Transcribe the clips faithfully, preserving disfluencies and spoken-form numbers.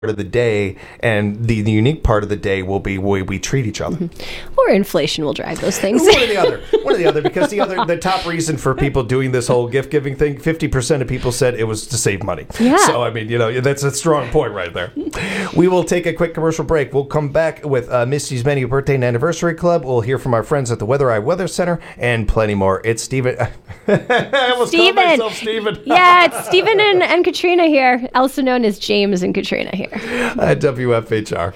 of the day, and the, the unique part of the day will be where we treat each other. Mm-hmm. Or inflation will drive those things. One or the other. One or the other, because the other, the top reason for people doing this whole gift giving thing, fifty percent of people said it was to save money. Yeah. So, I mean, you know, that's a strong point right there. We will take a quick commercial break. We'll come back with uh, Misty's Menu Birthday and Anniversary Club. We'll hear from our friends at the Weather Eye Weather Center and plenty more. It's Stephen. I almost Stephen. called myself Stephen. Yeah, it's Stephen and, and Katrina here, also known as James and Katrina here. At W F H R.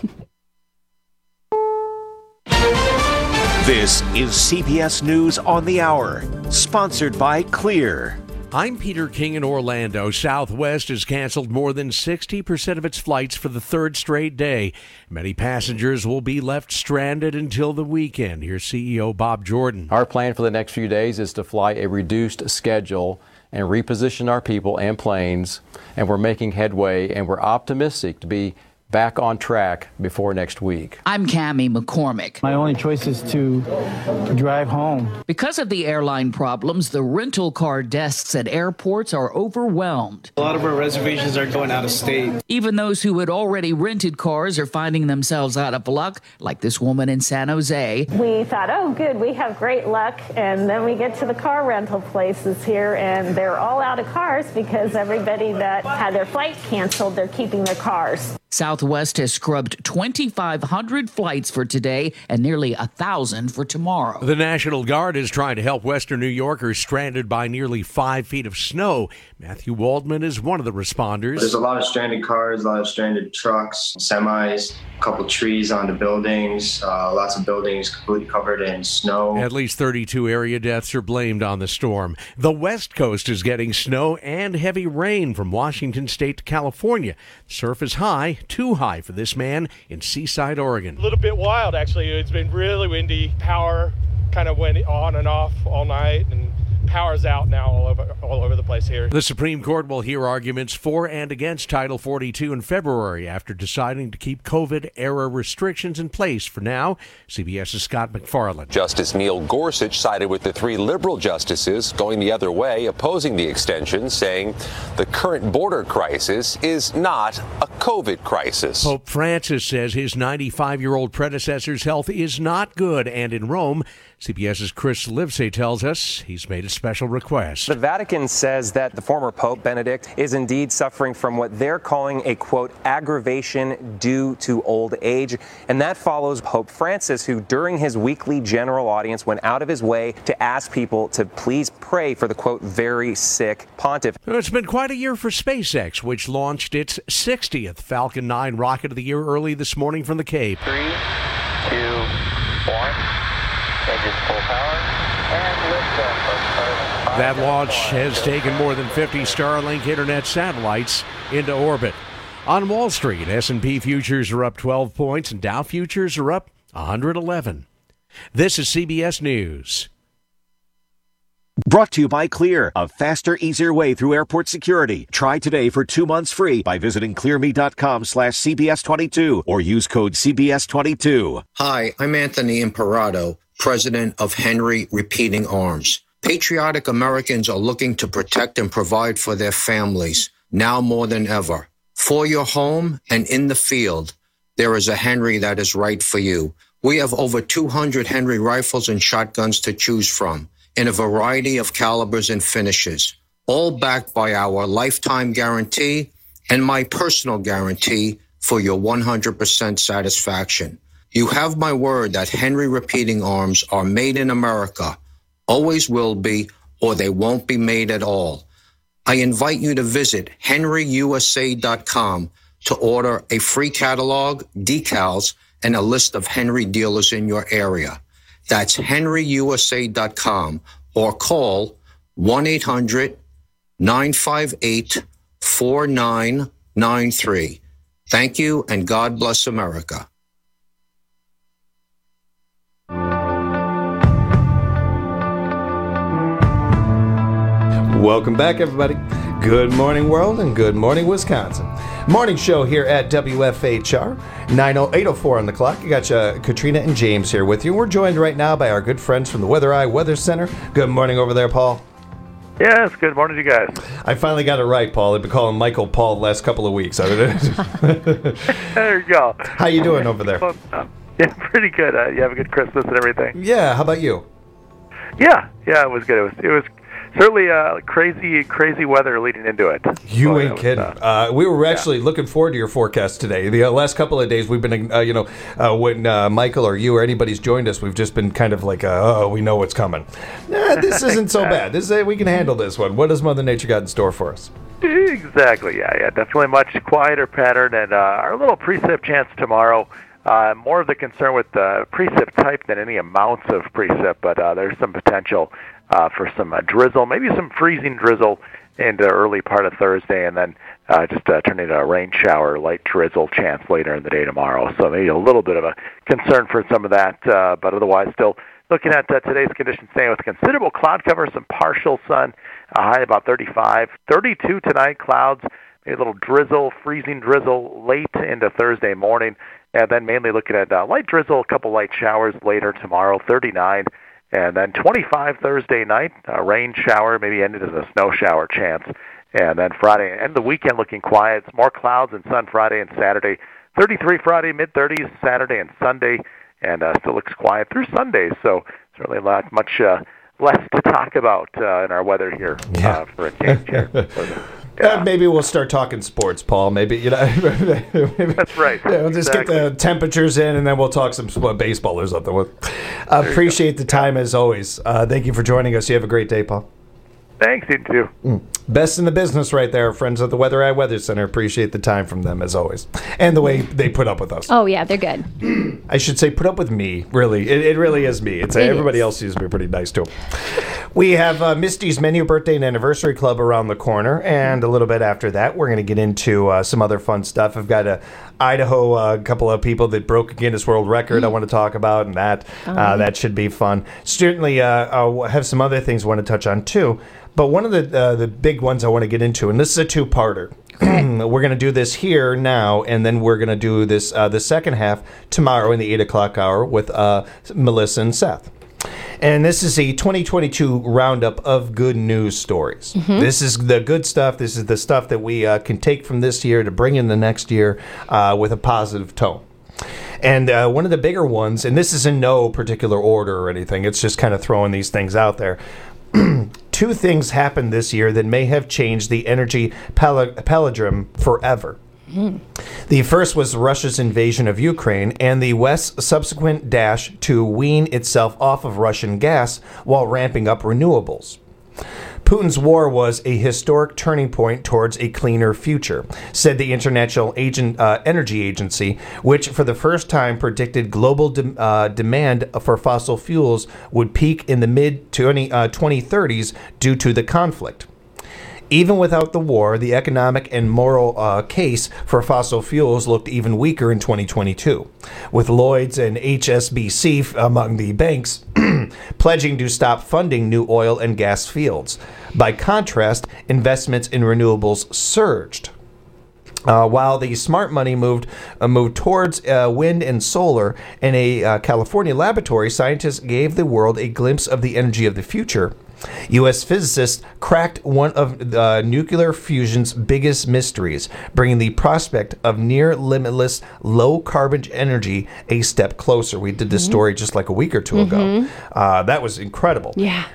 This is C B S News on the Hour, sponsored by Clear. I'm Peter King in Orlando. Southwest has canceled more than sixty percent of its flights for the third straight day. Many passengers will be left stranded until the weekend. Here's C E O Bob Jordan. Our plan for the next few days is to fly a reduced schedule and reposition our people and planes, and we're making headway, and we're optimistic to be back on track before next week. I'm Cammie McCormick. My only choice is to drive home. Because of the airline problems, the rental car desks at airports are overwhelmed. A lot of our reservations are going out of state. Even those who had already rented cars are finding themselves out of luck, like this woman in San Jose. We thought, oh, good, we have great luck. And then we get to the car rental places here, and they're all out of cars because everybody that had their flight canceled, they're keeping their cars. Southwest has scrubbed twenty-five hundred flights for today and nearly one thousand for tomorrow. The National Guard is trying to help Western New Yorkers stranded by nearly five feet of snow. Matthew Waldman is one of the responders. There's a lot of stranded cars, a lot of stranded trucks, semis, a couple trees on the buildings, uh, lots of buildings completely covered in snow. At least thirty-two area deaths are blamed on the storm. The West Coast is getting snow and heavy rain from Washington State to California. Surf is high. Too high for this man in Seaside, Oregon. A little bit wild, actually. It's been really windy. Power kind of went on and off all night, and power's out now all over all over the place here. The Supreme Court will hear arguments for and against Title forty-two in February after deciding to keep COVID-era restrictions in place for now. CBS's Scott McFarland. Justice Neil Gorsuch sided with the three liberal justices going the other way, opposing the extension, saying the current border crisis is not a COVID crisis. Pope Francis says his ninety-five-year-old predecessor's health is not good, and in Rome, CBS's Chris Livesay tells us he's made a special request. The Vatican says that the former Pope Benedict is indeed suffering from what they're calling a, quote, aggravation due to old age. And that follows Pope Francis, who during his weekly general audience went out of his way to ask people to please pray for the, quote, very sick pontiff. It's been quite a year for SpaceX, which launched its sixtieth Falcon nine rocket of the year early this morning from the Cape. Three, two, one. Engines full power, and lift That launch has taken more than fifty Starlink internet satellites into orbit. On Wall Street, S and P futures are up twelve points and Dow futures are up one hundred eleven. This is C B S News. Brought to you by Clear, a faster, easier way through airport security. Try today for two months free by visiting clearme.com slash CBS22 or use code C B S twenty-two. Hi, I'm Anthony Imperato, president of Henry Repeating Arms. Patriotic Americans are looking to protect and provide for their families, now more than ever. For your home and in the field, there is a Henry that is right for you. We have over two hundred Henry rifles and shotguns to choose from in a variety of calibers and finishes, all backed by our lifetime guarantee and my personal guarantee for your one hundred percent satisfaction. You have my word that Henry Repeating Arms are made in America, always will be, or they won't be made at all. I invite you to visit henry u s a dot com to order a free catalog, decals, and a list of Henry dealers in your area. That's henry u s a dot com or call one eight hundred nine five eight four nine nine three. Thank you, and God bless America. Welcome back, everybody. Good morning, world, and good morning, Wisconsin. Morning show here at W F H R, eight oh four on the clock. You got uh, Katrina and James here with you. We're joined right now by our good friends from the Weather Eye Weather Center. Good morning over there, Paul. Yes, good morning to you guys. I finally got it right, Paul. I've been calling Michael Paul the last couple of weeks. There you go. How you doing over there? Yeah, pretty good. Uh, you have a good Christmas and everything? Yeah, how about you? Yeah, yeah, it was good. It was it was certainly uh, crazy, crazy weather leading into it. You So ain't was, kidding. uh, Uh, we were actually looking forward to your forecast today. The uh, last couple of days, we've been, uh, you know, uh, when uh, Michael or you or anybody's joined us, we've just been kind of like, uh, oh, we know what's coming. Nah, this isn't so bad. This is, we can handle this one. What does Mother Nature got in store for us? Exactly, yeah, yeah. Definitely much quieter pattern, and uh, our little precip chance tomorrow. Uh, more of the concern with uh, precip type than any amounts of precip, but uh, there's some potential uh, for some uh, drizzle, maybe some freezing drizzle in the early part of Thursday, and then uh, just uh, turning into a rain shower, light drizzle chance later in the day tomorrow. So maybe a little bit of a concern for some of that, uh, but otherwise still looking at uh, today's conditions staying with considerable cloud cover, some partial sun, a high about thirty-five, thirty-two tonight, clouds, maybe a little drizzle, freezing drizzle late into Thursday morning, and then mainly looking at uh, light drizzle, a couple light showers later tomorrow, thirty-nine, and then twenty-five Thursday night, a rain shower, maybe ended as a snow shower chance, and then Friday and the weekend looking quiet. It's more clouds and sun Friday and Saturday, thirty-three Friday, mid-thirties Saturday and Sunday, and uh, still looks quiet through Sunday, so certainly not much uh, less to talk about uh, in our weather here Yeah. uh, for a change here. Uh, maybe we'll start talking sports, Paul. Maybe, you know. maybe, That's right. Yeah, we'll just Exactly. get the temperatures in, and then we'll talk some sp- baseball or something. We'll- Uh, appreciate the time, as always. Uh, thank you for joining us. You have a great day, Paul. Thanks, you too. Mm. Best in the business right there, friends at the Weather Eye Weather Center. Appreciate the time from them, as always. And the way they put up with us. Oh, yeah, they're good. I should say put up with me, really. It, it really is me. It's It Everybody else seems to be pretty nice, too. We have uh, Misty's Menu Birthday and Anniversary Club around the corner, and a little bit after that, we're going to get into uh, some other fun stuff. I've got a Idaho, a uh, couple of people that broke a Guinness World Record I want to talk about, and that uh, that should be fun. Certainly, uh, I'll have some other things I want to touch on, too. But one of the uh, the big ones I want to get into, and this is a two-parter. We're going to do this here now, and then we're going to do this uh, the second half tomorrow in the eight o'clock hour with uh, Melissa and Seth. And this is a twenty twenty-two roundup of good news stories. Mhm. This is the good stuff. This is the stuff that we uh, can take from this year to bring in the next year uh, with a positive tone. And uh, one of the bigger ones, and this is in no particular order or anything, it's just kind of throwing these things out there. Two things happened this year that may have changed the energy pal- palindrome forever. The first was Russia's invasion of Ukraine and the West's subsequent dash to wean itself off of Russian gas while ramping up renewables. Putin's war was a historic turning point towards a cleaner future, said the International Agent, uh, Energy Agency, which for the first time predicted global de- uh, demand for fossil fuels would peak in the mid twenty thirties due to the conflict. Even without the war, the economic and moral uh, case for fossil fuels looked even weaker in twenty twenty-two, with Lloyd's and H S B C among the banks pledging to stop funding new oil and gas fields. By contrast, investments in renewables surged. Uh, while the smart money moved uh, moved towards uh, wind and solar, in a uh, California laboratory, scientists gave the world a glimpse of the energy of the future. U S physicists cracked one of uh, nuclear fusion's biggest mysteries, bringing the prospect of near-limitless low-carbon energy a step closer. We did this Mhm. story just like a week or two ago. Mhm. Uh, that was incredible. Yeah.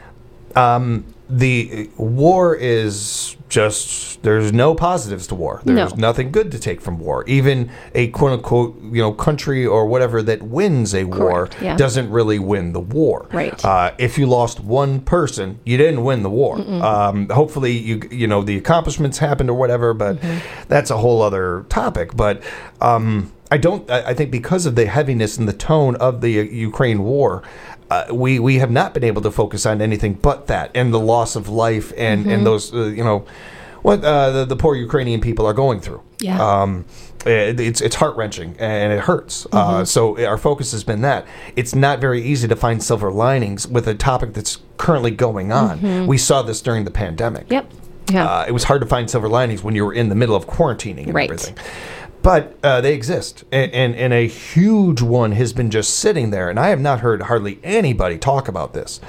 Um, the war is just, there's no positives to war. There's No. nothing good to take from war. Even a quote unquote, you know, country or whatever that wins a war Correct, yeah. doesn't really win the war. Right. Uh, if you lost one person, you didn't win the war. Mm-mm. Um, hopefully you, you know, the accomplishments happened or whatever, but that's a whole other topic. But, um, I don't, I I think because of the heaviness and the tone of the uh, Ukraine war, uh, we, we have not been able to focus on anything but that and the loss of life and, Mhm. and those, uh, you know, what uh, the, the poor Ukrainian people are going through. Yeah. Um, it, it's it's heart wrenching and it hurts. Uh, Mhm. so our focus has been that. It's not very easy to find silver linings with a topic that's currently going on. Mhm. We saw this during the pandemic. Yep. Yeah. Uh, it was hard to find silver linings when you were in the middle of quarantining and Right. everything. But uh, they exist, and, and and a huge one has been just sitting there, and I have not heard hardly anybody talk about this.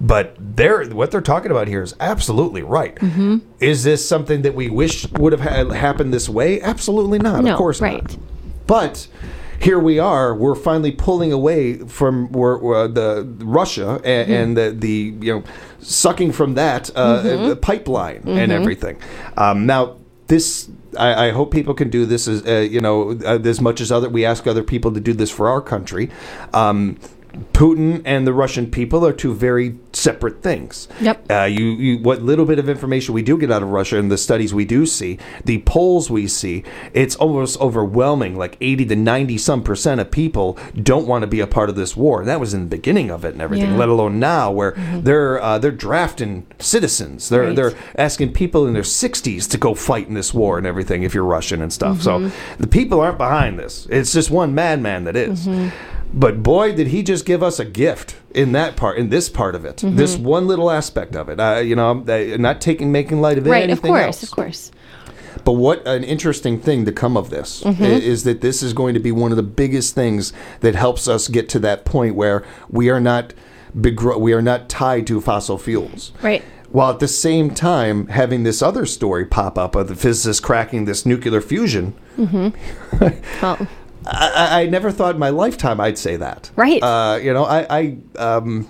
But they're what they're talking about here is absolutely right. Mm-hmm. Is this something that we wish would have had happened this way? Absolutely not. No, of course right. not. But here we are. We're finally pulling away from where, where the Russia and, Mm-hmm. and the, the you know sucking from that uh, Mhm. the pipeline Mhm. and everything. Um, now this. I, I hope people can do this as uh, you know uh, as much as other we ask other people to do this for our country. Um, Putin and the Russian people are two very separate things. Yep. Uh, you, you, what little bit of information we do get out of Russia and the studies we do see, the polls we see, it's almost overwhelming. Like eighty to ninety some percent of people don't want to be a part of this war. And that was in the beginning of it and everything. Yeah. Let alone now, where Mhm. they're uh, they're drafting citizens. They're Right. they're asking people in their sixties to go fight in this war and everything. If you're Russian and stuff, so Mhm. the people aren't behind this. It's just one madman that is. Mhm. But boy, did he just give us a gift in that part, in this part of it, Mhm. this one little aspect of it. Uh, you know, I'm uh, not taking making light of Right, of anything course, else. of course. But what an interesting thing to come of this Mhm. i- is that this is going to be one of the biggest things that helps us get to that point where we are not begro- we are not tied to fossil fuels. Right. While at the same time having this other story pop up of the physicists cracking this nuclear fusion. Mm-hmm. Well, I, I I never thought in my lifetime I'd say that. Right. Uh, you know, I, I, um,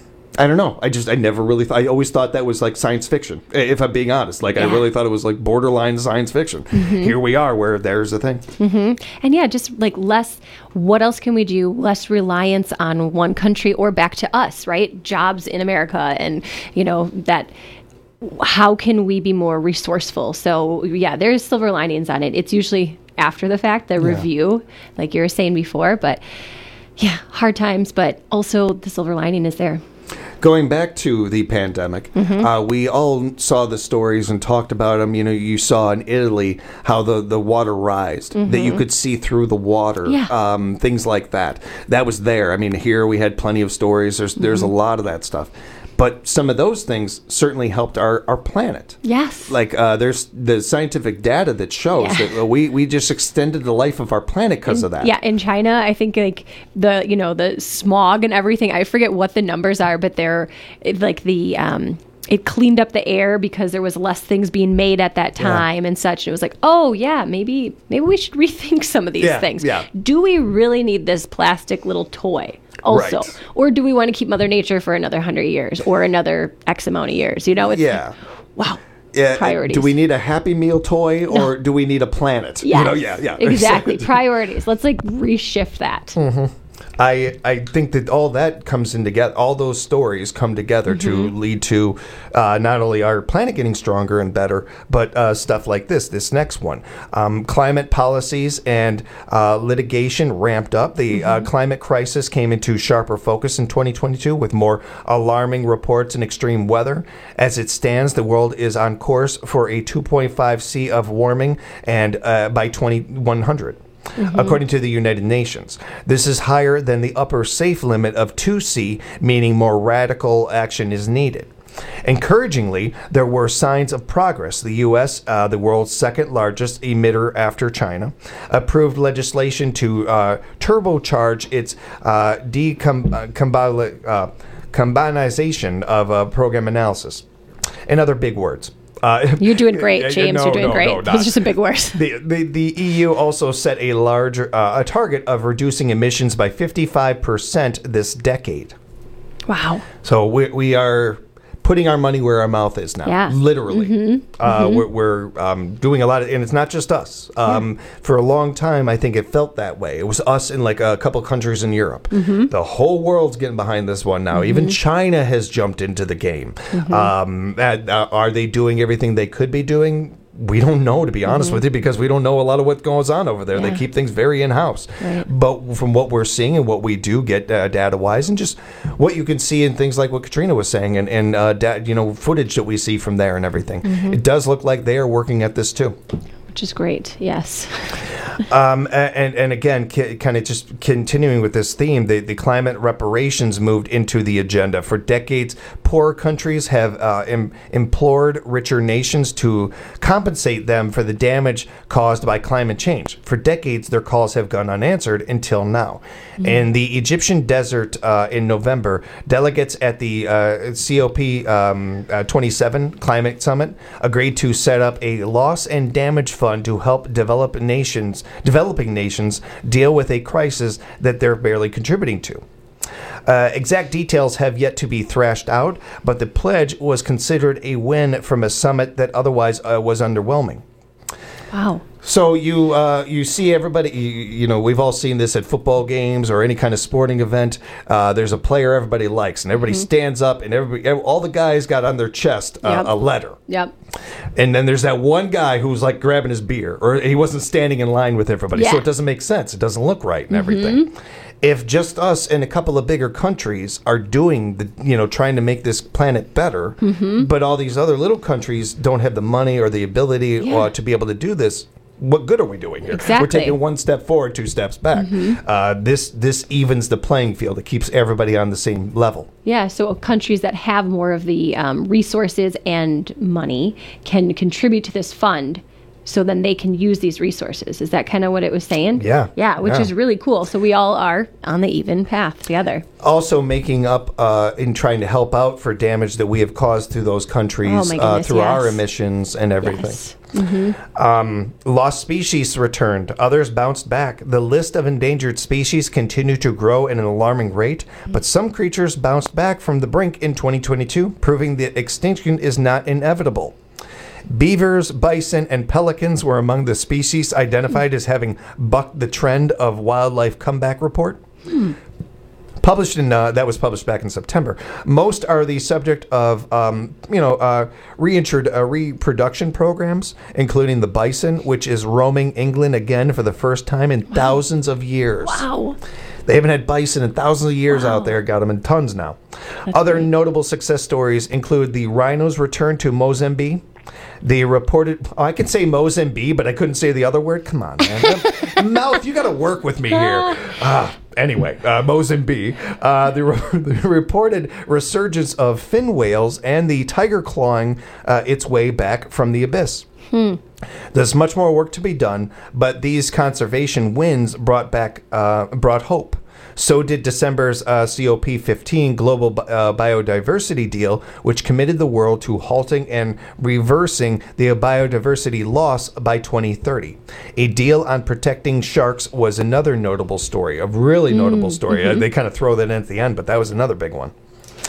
I don't know. I just, I never really, th- I always thought that was like science fiction. i- If I'm being honest, like I Yeah. really thought it was like borderline science fiction. Mhm. Here we are, where there's a thing. hmm And yeah, just like less, what else can we do? Less reliance on one country or back to us, right? Jobs in America and, you know, that, how can we be more resourceful? So yeah, there's silver linings on it. It's usually after the fact, the Yeah. review, like you were saying before, but yeah, hard times, but also the silver lining is there. Going back to the pandemic, Mhm. uh, we all saw the stories and talked about them. You know, you saw in Italy how the, the water rised, that you Mhm. could see through the water, Yeah. um, things like that. That was there. I mean, here we had plenty of stories. There's there's Mhm. a lot of that stuff. But some of those things certainly helped our, our planet. Yes. Like uh, there's the scientific data that shows Yeah. that uh, we, we just extended the life of our planet because of that. Yeah, in China, I think like the you know the smog and everything. I forget what the numbers are, but they're it, like the um, it cleaned up the air because there was less things being made at that Yeah. time and such. And it was like, oh yeah, maybe maybe we should rethink some of these Yeah, things. yeah. Do we really need this plastic little toy? Also, Right. or do we want to keep Mother Nature for another hundred years or another X amount of years? You know, it's Yeah. like, wow. Yeah, Priorities. do we need a Happy Meal toy or do we need a planet? Yes, You know, yeah, yeah. exactly. Priorities. Let's like reshift that. Mhm. I I think that all that comes in together. All those stories come together to Mhm. lead to uh, not only our planet getting stronger and better, but uh, stuff like this. This next one, um, climate policies and uh, litigation ramped up. The uh, climate crisis came into sharper focus in twenty twenty-two with more alarming reports and extreme weather. As it stands, the world is on course for a two point five C of warming, and uh, by twenty-one hundred. Mhm. According to the United Nations. This is higher than the upper safe limit of two C, meaning more radical action is needed. Encouragingly, there were signs of progress. The U S, uh, the world's second largest emitter after China, approved legislation to uh, turbocharge its uh, decom- uh, combali- uh, combinization of uh, program analysis. In other big words. Uh, You're doing great, yeah, James. no, You're doing no, great. no, Those not. are just some big words. The, the the E U also set a larger uh, a target of reducing emissions by fifty-five percent this decade. Wow. So we we are putting our money where our mouth is now. Yeah. Literally. Mhm. Uh, Mhm. We're, we're um, doing a lot of, and it's not just us. Um, For a long time, I think it felt that way. It was us in like a couple countries in Europe. Mhm. The whole world's getting behind this one now. Even Mhm. China has jumped into the game. Mhm. Um, and, uh, are they doing everything they could be doing? We don't know, to be honest Mhm. with you, because we don't know a lot of what goes on over there. They Yeah. keep things very in-house. Right. But from what we're seeing and what we do get uh, data-wise, and just what you can see in things like what Katrina was saying, and, and uh, da- you know, footage that we see from there and everything, Mhm. it does look like they are working at this too. Which is great. Yes. um, and, and again, c- kind of just continuing with this theme, the, the climate reparations moved into the agenda. For decades, poorer countries have uh, im- implored richer nations to compensate them for the damage caused by climate change. For decades, their calls have gone unanswered until now. Mm-hmm. In the Egyptian desert uh, in November, delegates at the uh, C O P um, uh, twenty-seven Climate Summit agreed to set up a loss and damage fund to help develop nations, developing nations deal with a crisis that they're barely contributing to. Uh, exact details have yet to be thrashed out, but the pledge was considered a win from a summit that otherwise uh, was underwhelming. Wow. So you uh, you see everybody, you, you know, we've all seen this at football games or any kind of sporting event. Uh, there's a player everybody likes, and everybody mm-hmm. stands up, and everybody, all the guys got on their chest uh, yep. a letter. Yep. And then there's that one guy who's like grabbing his beer, or he wasn't standing in line with everybody, yeah. so it doesn't make sense. It doesn't look right and mm-hmm. everything. If just us and a couple of bigger countries are doing the, you know, trying to make this planet better, mm-hmm. but all these other little countries don't have the money or the ability yeah. uh, to be able to do this, what good are we doing here? Exactly. We're taking one step forward, two steps back. Mm-hmm. Uh, this this evens the playing field. It keeps everybody on the same level. Yeah, so countries that have more of the um, resources and money can contribute to this fund, so then they can use these resources. Is that kind of what it was saying? Yeah. Yeah, which yeah. is really cool. So we all are on the even path together. Also making up uh, in trying to help out for damage that we have caused through those countries oh my goodness, uh, through yes. our emissions and everything. Yes. Mm-hmm. Um, lost species returned. Others bounced back. The list of endangered species continued to grow at an alarming rate, but some creatures bounced back from the brink in twenty twenty-two, proving that extinction is not inevitable. Beavers, bison, and pelicans were among the species identified as having bucked the trend of Wildlife Comeback Report. Hmm. Published in uh, that was published back in September. Most are the subject of um, you know uh, reintrodu- uh, reproduction programs, including the bison, which is roaming England again for the first time in wow. thousands of years. Wow. They haven't had bison in thousands of years wow. out there. Got them in tons now. That's Other great. notable success stories include the rhino's return to Mozambique. The reported, oh, I could say Mozambique, but I couldn't say the other word. Come on, man. Mouth, you got to work with me here. Ah, anyway, uh, Mozambique. Uh, the, re- the reported resurgence of fin whales and the tiger clawing uh, its way back from the abyss. Hmm. There's much more work to be done, but these conservation wins brought back uh, brought hope. So did December's uh, C O P fifteen Global uh, Biodiversity Deal, which committed the world to halting and reversing the biodiversity loss by twenty thirty. A deal on protecting sharks was another notable story, a really mm, notable story. Mm-hmm. Uh, they kind of throw that in at the end, but that was another big one.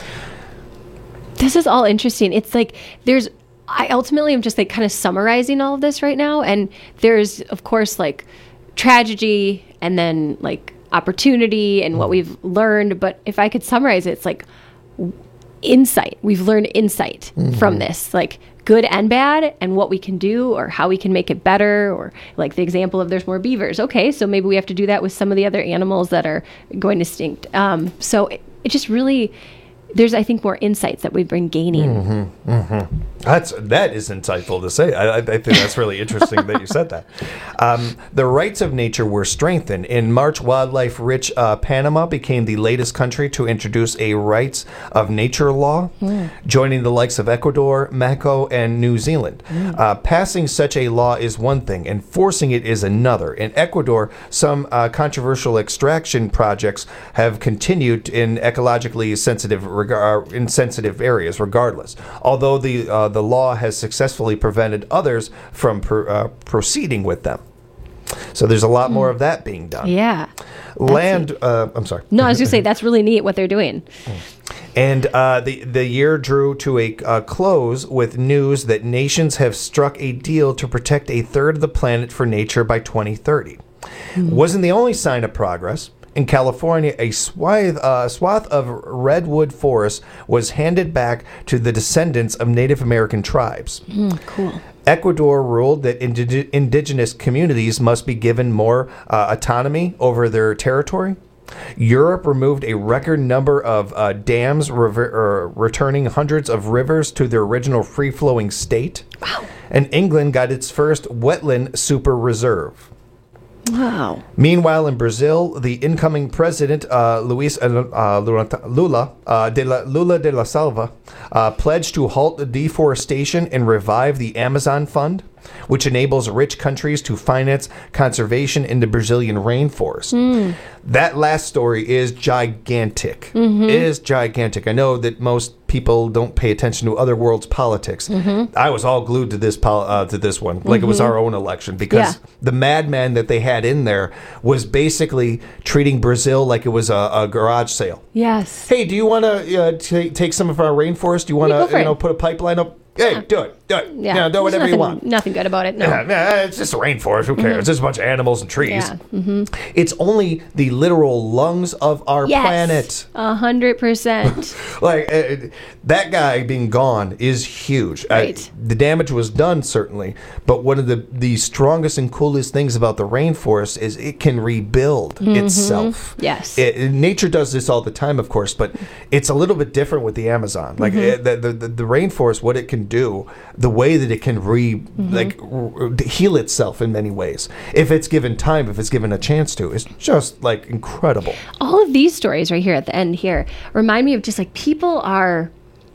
This is all interesting. It's like there's... I ultimately am just like kind of summarizing all of this right now. And there's, of course, like tragedy and then like opportunity and what we've learned. But if I could summarize it, it's like insight. We've learned insight mm-hmm. from this, like good and bad, and what we can do or how we can make it better. Or like the example of there's more beavers. Okay, so maybe we have to do that with some of the other animals that are going extinct. Um, so it, it just really... There's, I think, more insights that we've been gaining. Mm-hmm, mm-hmm. That's that is insightful to say. I, I think that's really interesting that you said that. Um, the rights of nature were strengthened. In March, wildlife-rich uh, Panama became the latest country to introduce a rights of nature law, mm. joining the likes of Ecuador, Mexico, and New Zealand. Mm. Uh, passing such a law is one thing. Enforcing it is another. In Ecuador, some uh, controversial extraction projects have continued in ecologically sensitive Regard, in sensitive areas, regardless. Although the uh, the law has successfully prevented others from per, uh, proceeding with them. So there's a lot mm. more of that being done. Yeah. Land. Uh, I'm sorry. No, I was going to say that's really neat what they're doing. And uh, the the year drew to a uh, close with news that nations have struck a deal to protect a third of the planet for nature by twenty thirty. Mm. Wasn't the only sign of progress. In California, a swath, uh, swath of redwood forest was handed back to the descendants of Native American tribes. Mm, cool. Ecuador ruled that indig- indigenous communities must be given more uh, autonomy over their territory. Europe removed a record number of uh, dams, rever- uh, returning hundreds of rivers to their original free-flowing state. Wow. And England got its first wetland super reserve. Wow. Meanwhile, in Brazil, the incoming president, uh, Luis uh, Lula uh, de la, Lula de la Silva, uh, pledged to halt the deforestation and revive the Amazon Fund, which enables rich countries to finance conservation in the Brazilian rainforest. Mm. That last story is gigantic. Mm-hmm. It is gigantic. I know that most people don't pay attention to other world's politics. Mm-hmm. I was all glued to this pol- uh, to this one, like mm-hmm. it was our own election, because yeah. the madman that they had in there was basically treating Brazil like it was a, a garage sale. Yes. Hey, do you want to uh, t- take some of our rainforest? Do you want to, you know, put a pipeline up? Hey, yeah. do it. Do it. Yeah. You know, do whatever nothing, you want. Nothing good about it. No. Yeah, yeah, it's just a rainforest. Who cares? Mm-hmm. It's just a bunch of animals and trees. Yeah. Mm-hmm. It's only the literal lungs of our yes. planet. A hundred percent. Like uh, that guy being gone is huge. Right. Uh, the damage was done, certainly, but one of the, the strongest and coolest things about the rainforest is it can rebuild mm-hmm. itself. Yes. It, nature does this all the time, of course, but it's a little bit different with the Amazon. Like mm-hmm. it, the, the the rainforest, what it can do, the way that it can re mm-hmm. like r- heal itself in many ways, if it's given time, if it's given a chance to, is just like incredible. All of these stories right here at the end here remind me of just like people are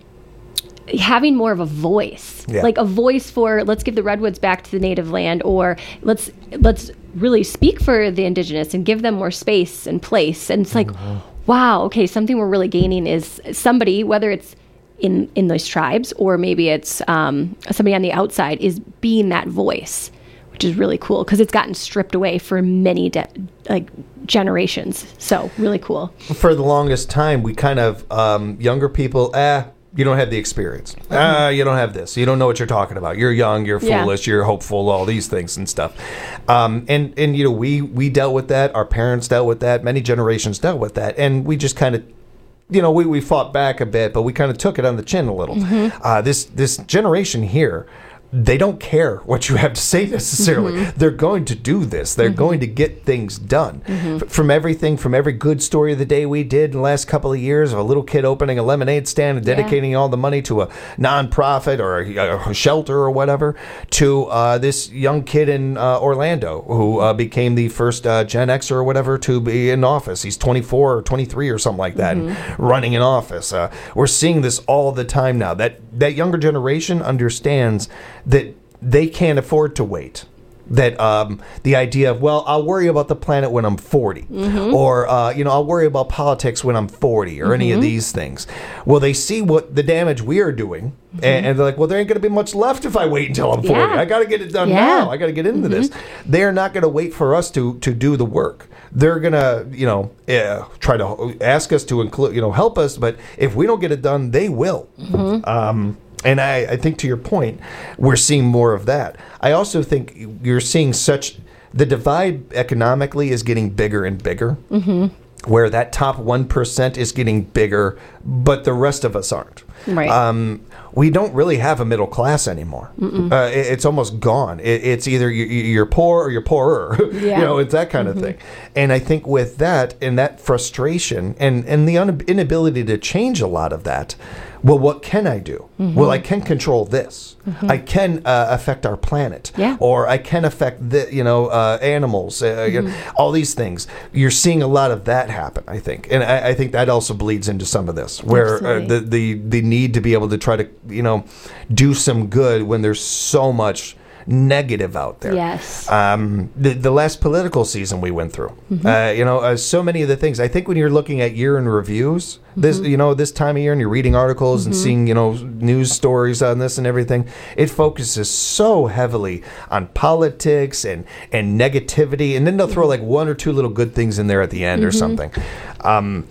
having more of a voice, yeah. like a voice for let's give the redwoods back to the native land, or let's let's really speak for the indigenous and give them more space and place. And it's like, mm-hmm. wow, okay, something we're really gaining is somebody, whether it's in in those tribes or maybe it's um, somebody on the outside, is being that voice, which is really cool because it's gotten stripped away for many de- like generations. So really cool. For the longest time, we kind of um, younger people, ah. You don't have the experience. Ah, mm-hmm. uh, you don't have this. You don't know what you're talking about. You're young. You're foolish. Yeah. You're hopeful. All these things and stuff. Um, and and you know we we dealt with that. Our parents dealt with that. Many generations dealt with that. And we just kind of, you know, we, we fought back a bit, but we kind of took it on the chin a little. Mm-hmm. Uh, this this generation here, they don't care what you have to say necessarily. Mm-hmm. They're going to do this. They're mm-hmm. going to get things done. Mm-hmm. F- from everything, from every good story of the day we did in the last couple of years of a little kid opening a lemonade stand and dedicating yeah. all the money to a nonprofit or a, a shelter or whatever, to uh, this young kid in uh, Orlando who uh, became the first uh, Gen Xer or whatever to be in office. He's twenty-four or twenty-three or something like that, mm-hmm. and running in office. Uh, we're seeing this all the time now. That that younger generation understands that they can't afford to wait. That um, the idea of, well, I'll worry about the planet when I'm forty, mm-hmm. or uh, you know, I'll worry about politics when I'm forty, or mm-hmm. any of these things. Well, they see what the damage we are doing, mm-hmm. and, and they're like, well, there ain't going to be much left if I wait until I'm forty. Yeah. I got to get it done yeah. now. I got to get into mm-hmm. this. They're not going to wait for us to to do the work. They're going to, you know, uh, try to ask us to include, you know, help us. But if we don't get it done, they will. Mm-hmm. Um, And I, I think to your point, we're seeing more of that. I also think you're seeing such, the divide economically is getting bigger and bigger, mm-hmm. where that top one percent is getting bigger, but the rest of us aren't. Right. Um, we don't really have a middle class anymore. Uh, it, it's almost gone. It, it's either you, you're poor or you're poorer. Yeah. You know, it's that kind mm-hmm. of thing. And I think with that and that frustration and, and the un- inability to change a lot of that, well, what can I do? Mm-hmm. Well, I can control this. Mm-hmm. I can uh, affect our planet, yeah. or I can affect the, you know, uh, animals, uh, mm-hmm. you know, all these things. You're seeing a lot of that happen, I think, and I, I think that also bleeds into some of this, where uh, the, the the need to be able to try to, you know, do some good when there's so much negative out there. Yes. Um, the, the last political season we went through, mm-hmm. uh, you know, uh, so many of the things. I think when you're looking at year in reviews, mm-hmm. this, you know, this time of year, and you're reading articles mm-hmm. and seeing, you know, news stories on this and everything, it focuses so heavily on politics and and negativity, and then they'll throw like one or two little good things in there at the end mm-hmm. or something. Um,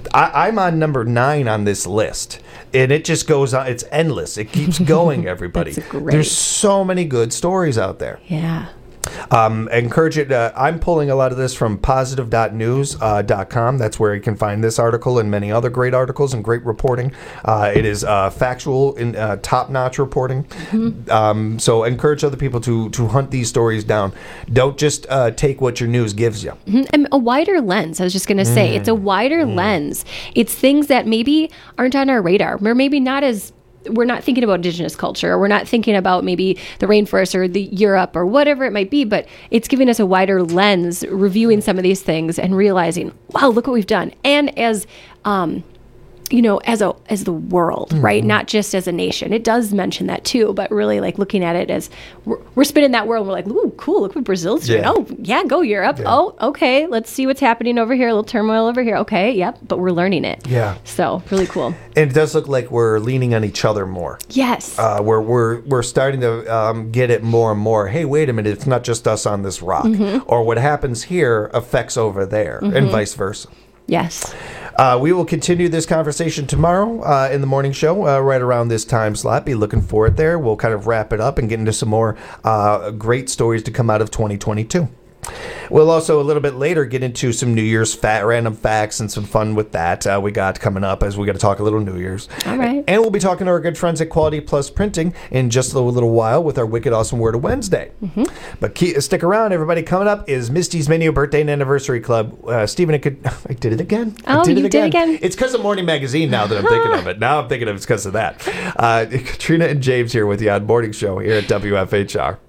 I, I'm on number nine on this list. And it just goes on. It's endless. It keeps going, everybody. There's so many good stories out there. Yeah. Um, I encourage it. Uh, I'm pulling a lot of this from positive dot news dot com. Uh, That's where you can find this article and many other great articles and great reporting. Uh, it is uh, factual and uh, top-notch reporting. Mm-hmm. Um, so I encourage other people to to hunt these stories down. Don't just uh, take what your news gives you. Mm-hmm. And a wider lens. I was just going to say, mm. it's a wider mm. lens. It's things that maybe aren't on our radar. Or maybe not as we're not thinking about indigenous culture, or we're not thinking about maybe the rainforest or the Europe or whatever it might be, but it's giving us a wider lens, reviewing some of these things and realizing, wow, look what we've done. And as, um, you know, as a as the world, mm-hmm. right? Not just as a nation. It does mention that too, but really like looking at it as we're, we're spinning that world. And we're like, ooh, cool. Look what Brazil's doing. Yeah. Oh, yeah, go Europe. Yeah. Oh, okay. Let's see what's happening over here. A little turmoil over here. Okay, yep. But we're learning it. Yeah. So really cool. And it does look like we're leaning on each other more. Yes. Uh, we're we're we're starting to um, get it more and more. Hey, wait a minute! It's not just us on this rock, Mm-hmm. or what happens here affects over there, and Mhm. vice versa. Yes. Uh, we will continue this conversation tomorrow uh, in the morning show, uh, right around this time slot. Be looking for it there. We'll kind of wrap it up and get into some more uh, great stories to come out of twenty twenty-two. We'll also, a little bit later, get into some New Year's fat random facts and some fun with that uh, we got coming up, as we got to talk a little New Year's. All right. And we'll be talking to our good friends at Quality Plus Printing in just a little while with our Wicked Awesome Word of Wednesday. Mm-hmm. But keep, stick around, everybody. Coming up is Misty's Menu Birthday and Anniversary Club. Uh, Stephen, I, could, I did it again. I Oh, did it you again. did again? It's because of Morning Magazine now that I'm thinking of it. Now I'm thinking of it's because of that. Uh, Katrina and James here with you on Morning Show here at W F H R.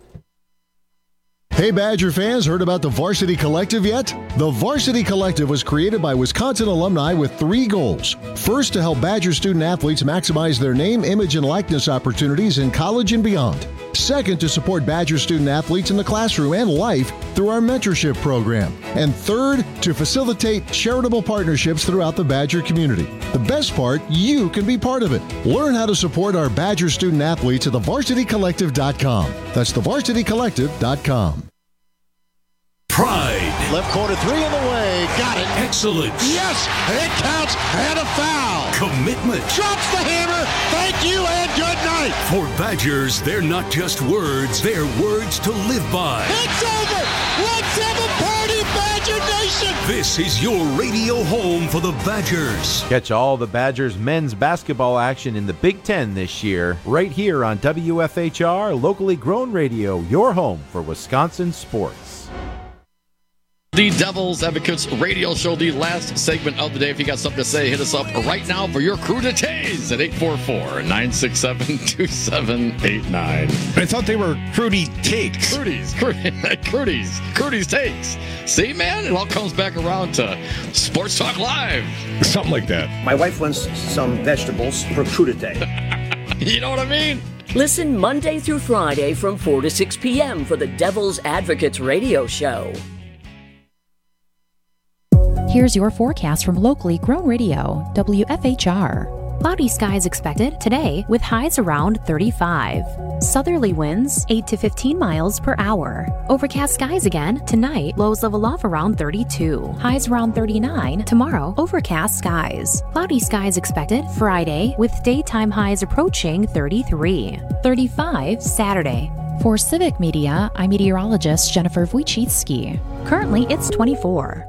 Hey, Badger fans, heard about the Varsity Collective yet? The Varsity Collective was created by Wisconsin alumni with three goals. First, to help Badger student athletes maximize their name, image, and likeness opportunities in college and beyond. Second, to support Badger student athletes in the classroom and life through our mentorship program. And third, to facilitate charitable partnerships throughout the Badger community. The best part, you can be part of it. Learn how to support our Badger student athletes at the varsity collective dot com. That's the varsity collective dot com. Pride. Left corner three in the way. Got it. Excellence. Yes, it counts and a foul. Commitment. Drops the hammer. Thank you and good night. For Badgers, they're not just words, they're words to live by. It's over. Let's have a party, Badger Nation. This is your radio home for the Badgers. Catch all the Badgers men's basketball action in the Big Ten this year, right here on W F H R, locally grown radio, your home for Wisconsin sports. The Devil's Advocates radio show, the last segment of the day. If you got something to say, hit us up right now for your cruditays at eight four four, nine six seven, two seven eight nine. I thought they were Crudy Takes. Crudies. Crudies. Crudies Takes. See, man, it all comes back around to Sports Talk Live. Something like that. My wife wants some vegetables for crudité. You know what I mean? Listen Monday through Friday from four to six p.m. for the Devil's Advocates radio show. Here's your forecast from locally grown radio, W F H R. Cloudy skies expected today with highs around thirty-five. Southerly winds eight to fifteen miles per hour. Overcast skies again tonight, lows level off around thirty-two. Highs around thirty-nine. Tomorrow, overcast skies. Cloudy skies expected Friday with daytime highs approaching thirty-three. thirty-five Saturday. For Civic Media, I'm meteorologist Jennifer Wojcicki. Currently, it's twenty-four.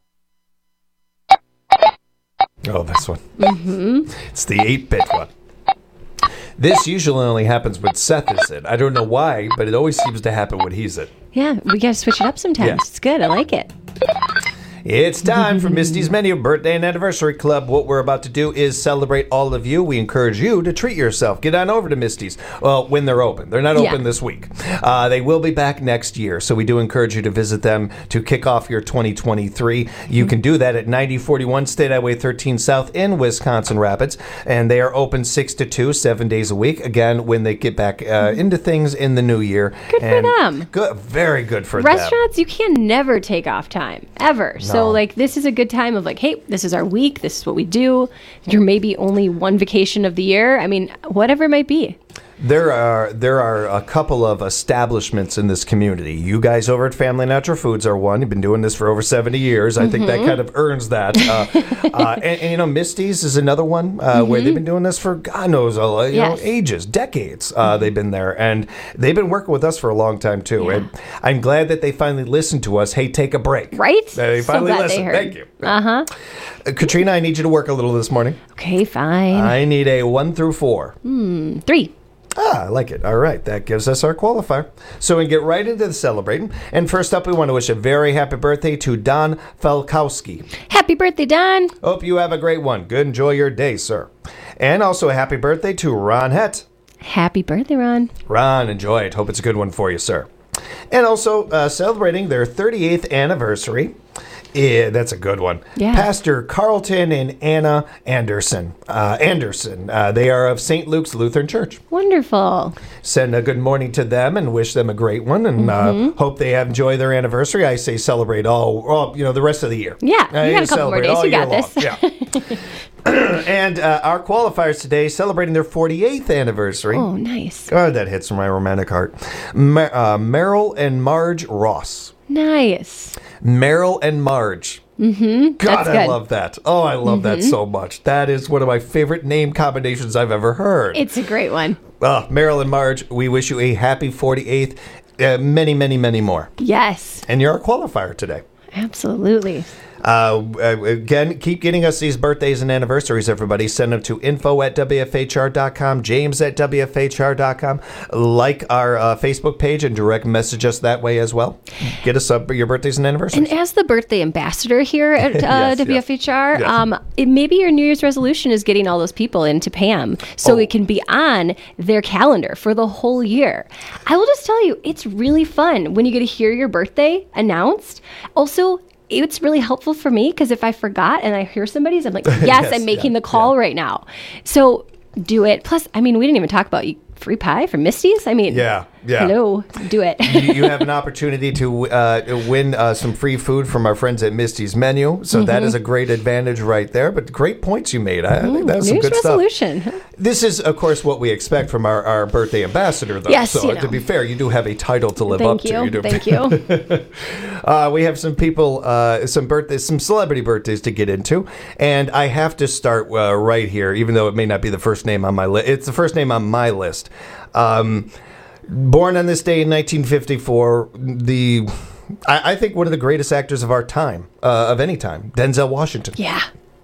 Oh, this one. Mm-hmm. It's the eight-bit one. This usually only happens when Seth is in. I don't know why, but it always seems to happen when he's in. Yeah, we got to switch it up sometimes. Yeah. It's good. I like it. It's time for Misty's Menu Birthday and Anniversary Club. What we're about to do is celebrate all of you. We encourage you to treat yourself. Get on over to Misty's. Well, when they're open. They're not open Yeah. this week. Uh, they will be back next year, so we do encourage you to visit them to kick off your twenty twenty-three. You can do that at ninety forty-one State Highway thirteen South in Wisconsin Rapids, and they are open six to two, seven days a week. Again, when they get back uh, into things in the new year. Good and for them. Good, very good for them. Restaurants, you can never take off time, ever. No. So, like, this is a good time of, like, hey, this is our week. This is what we do. You're maybe only one vacation of the year. I mean, whatever it might be. There are there are a couple of establishments in this community. You guys over at Family Natural Foods are one. You've been doing this for over seventy years. I think that Mhm. kind of earns that. Uh, uh, and, and, you know, Misty's is another one uh, where they've been doing this for God knows, uh, you Yes. know, ages, decades. Uh, they've been there, and they've been working with us for a long time too. And I'm glad that they finally listened to us. Hey, take a break. Right? They So finally glad they listened. heard. Thank you. Uh-huh. Uh, Katrina, I need you to work a little this morning. Okay, fine. I need a one through four. Hmm, three. Ah, I like it. All right, that gives us our qualifier. So we can get right into the celebrating. And first up, we want to wish a very happy birthday to Don Falkowski. Happy birthday, Don. Hope you have a great one. Good, enjoy your day, sir. And also a happy birthday to Ron Hett. Happy birthday, Ron. Ron, enjoy it. Hope it's a good one for you, sir. And also uh, celebrating their thirty-eighth anniversary. Yeah, that's a good one. Yeah. Pastor Carlton and Anna Anderson. Uh, Anderson. Uh, they are of Saint Luke's Lutheran Church. Wonderful. Send a good morning to them and wish them a great one, and Mhm. uh, hope they have enjoy their anniversary. I say celebrate all, all you know, the rest of the year. Yeah, Uh, you got a couple more celebrate days. all You got year this. long. Yeah. And uh, our qualifiers today celebrating their forty-eighth anniversary. Oh, nice. God, that hits my romantic heart. Mer- uh, Meryl and Marge Ross. Nice. Meryl and Marge. Mm-hmm. God, That's I good. love that. Oh, I love that Mhm. so much. That is one of my favorite name combinations I've ever heard. It's a great one. Uh, Meryl and Marge, we wish you a happy forty-eighth. Uh, many, many, many more. Yes. And you're a qualifier today. Absolutely. Uh, uh, again, keep getting us these birthdays and anniversaries, everybody. Send them to info at W F H R dot com, James at W F H R dot com. Like our uh, Facebook page and direct message us that way as well. Get us up your birthdays and anniversaries. And as the birthday ambassador here at uh, Yes, W F H R, yes. um, it, maybe your New Year's resolution is getting all those people into Pam so Oh. it can be on their calendar for the whole year. I will just tell you, it's really fun when you get to hear your birthday announced. Also, it's really helpful for me because if I forgot and I hear somebody's, I'm like, yes, Yes, I'm making yeah, the call right now. So do it. Plus, I mean, we didn't even talk about you- free pie from Misty's. I mean, Yeah, yeah. hello, do it. you, you have an opportunity to uh, win uh, some free food from our friends at Misty's Menu. So that Mhm. is a great advantage right there. But great points you made. I, I think that's some New Year's good stuff. resolution. This is, of course, what we expect from our, our birthday ambassador, though. Yes, so you to know. be fair, you do have a title to live Thank up you, to. do. thank you. uh, we have some people, uh, some birthdays, some celebrity birthdays to get into, and I have to start uh, right here, even though it may not be the first name on my list. It's the first name on my list. Um, born on this day in nineteen fifty-four, the I, I think one of the greatest actors of our time, uh, of any time, Denzel Washington. Yeah.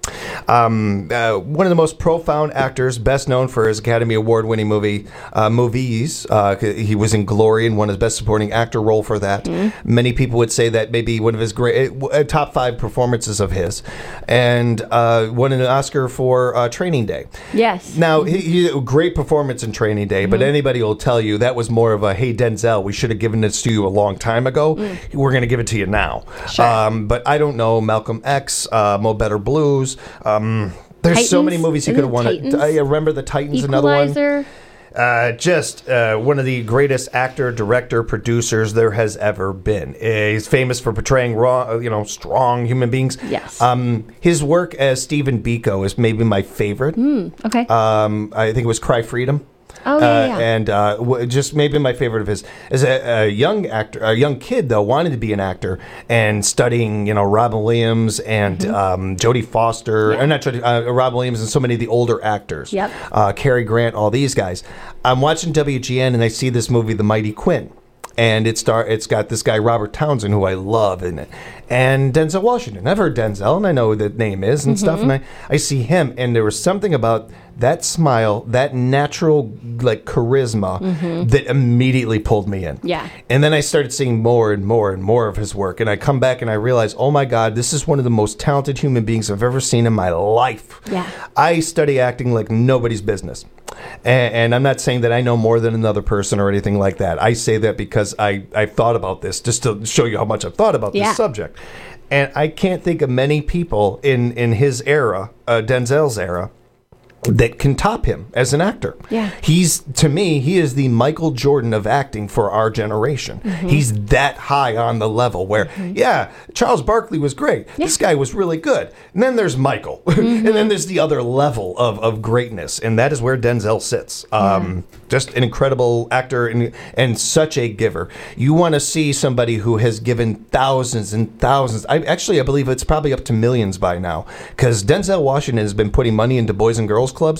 Um, uh, one of the most profound actors, best known for his Academy Award-winning movie uh, movies. Uh, he was in Glory and won his Best Supporting Actor role for that. Mm-hmm. Many people would say that maybe one of his great uh, top five performances of his, and uh, won an Oscar for uh, Training Day. Yes. Now, he, he a great performance in Training Day, but Mhm. anybody will tell you that was more of a, hey, Denzel, we should have given this to you a long time ago. Mm. We're going to give it to you now. Sure. Um, but I don't know, Malcolm X, uh, Mo Better Blues. Um, there's so Titans? many movies he Isn't could have it won. Titans? I remember the Titans, another one. Equalizer. Uh, just uh, one of the greatest actor, director, producers there has ever been. Uh, he's famous for portraying raw, uh, you know, strong human beings. Yes. Um, his work as Stephen Biko is maybe my favorite. Mm, okay. Um, I think it was Cry Freedom. Oh, yeah, Uh, yeah. And uh, w- just maybe my favorite of his as a, a young actor, a young kid though, wanted to be an actor and studying, you know, Robin Williams and Mm-hmm. um, Jodie Foster, or not Jodie, uh, Robin Williams and so many of the older actors. Yep. Uh, Cary Grant, all these guys. I'm watching W G N and I see this movie, The Mighty Quinn. And it star it's got this guy Robert Townsend, who I love in it, and Denzel Washington. I've heard Denzel, and I know who the name is and stuff. And I, I see him, and there was something about that smile, that natural like charisma, Mhm. that immediately pulled me in. Yeah. And then I started seeing more and more and more of his work, and I come back and I realize, oh my God, this is one of the most talented human beings I've ever seen in my life. Yeah. I study acting like nobody's business. And, and I'm not saying that I know more than another person or anything like that. I say that because I, I've thought about this, just to show you how much I've thought about Yeah. this subject. And I can't think of many people in, in his era, uh, Denzel's era, that can top him as an actor. Yeah. He's, to me, he is the Michael Jordan of acting for our generation. Mhm. He's that high on the level where, yeah, Charles Barkley was great. This guy was really good. And then there's Michael. and then there's the other level of, of greatness. And that is where Denzel sits. Um, just an incredible actor and, and such a giver. You want to see somebody who has given thousands and thousands. I Actually, I believe it's probably up to millions by now. Because Denzel Washington has been putting money into Boys and Girls Clubs.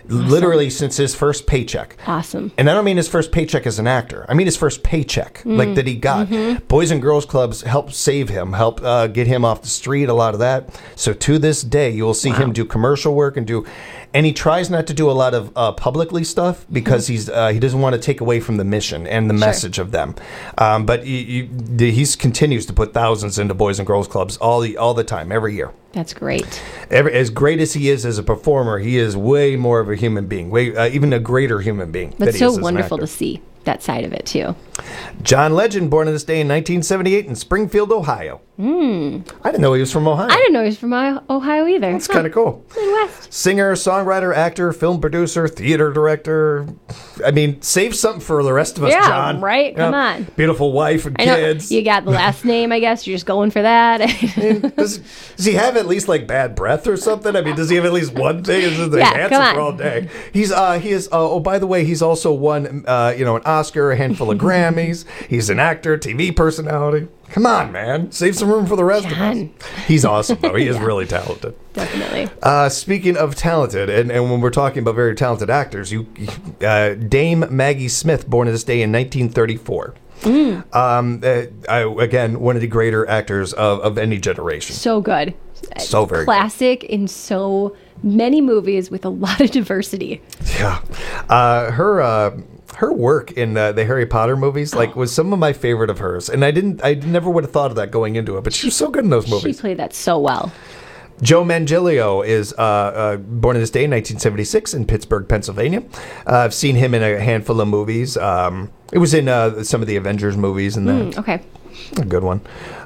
literally since his first paycheck. Awesome. And I don't mean his first paycheck as an actor. I mean his first paycheck, Mm. like that he got. Mhm. Boys and Girls Clubs helped save him, helped uh, get him off the street, a lot of that. So to this day, you will see Wow. him do commercial work and do, and he tries not to do a lot of uh, publicly stuff because he's uh, he doesn't want to take away from the mission and the Sure. message of them. Um, but he, he he's continues to put thousands into Boys and Girls Clubs all the all the time, every year. That's great. Every, as great as he is as a performer, he is way more of a human being, way uh, even a greater human being. That's than he so is as an wonderful actor. to see that side of it too. John Legend, born on this day in nineteen seventy-eight in Springfield, Ohio. Mm. I didn't know he was from Ohio. I didn't know he was from O- Ohio either. That's kind of cool. Midwest. Singer, songwriter, actor, film producer, theater director. I mean, save something for the rest of us, Yeah, John. right? Come Yeah. on. Beautiful wife and I know kids. you got the last name, I guess. You're just going for that. does, does he have at least like bad breath or something? I mean, does he have at least one thing? It's just Yeah, handsome come on. for all day. He's uh he is uh, oh by the way, he's also won uh you know an Oscar, a handful of Grammys. He's an actor, T V personality. Come on, man, save some room for the rest of us. He's awesome though. He is really talented. Definitely. Uh, speaking of talented, and, and when we're talking about very talented actors, you uh, Dame Maggie Smith, born on this day in nineteen thirty-four. Mm. Um, uh, I, again, one of the greater actors of, of any generation. So good. So very good. Classic in so many movies with a lot of diversity. Yeah, uh, her uh, her work in uh, the Harry Potter movies like was some of my favorite of hers, and I didn't, I never would have thought of that going into it, but she was so good in those She movies. played that so well. Joe Manganiello is uh, uh, born on this day in nineteen seventy-six in Pittsburgh, Pennsylvania. Uh, I've seen him in a handful of movies. Um, it was in uh, some of the Avengers movies and that. Mm, okay. A good one.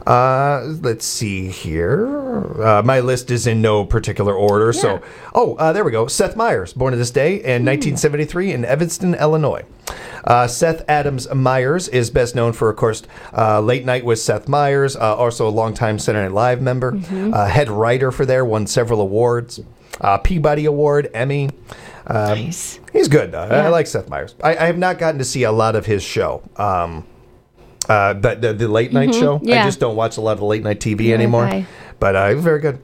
Uh, let's see here. Uh, my list is in no particular order. So, oh, uh, there we go. Seth Meyers, born on this day in nineteen seventy-three in Evanston, Illinois. Uh, Seth Adams Myers is best known for, of course, uh, Late Night with Seth Meyers, uh, also a longtime Saturday Night Live member, Mhm. uh, head writer for there, won several awards, uh, Peabody Award, Emmy. Um, nice. He's good. Uh, I Yeah. like Seth Meyers. I, I have not gotten to see a lot of his show. Um, uh, but the, the late night Mhm, show. I yeah. just don't watch a lot of late night T V Neither anymore. have I. But uh, very good.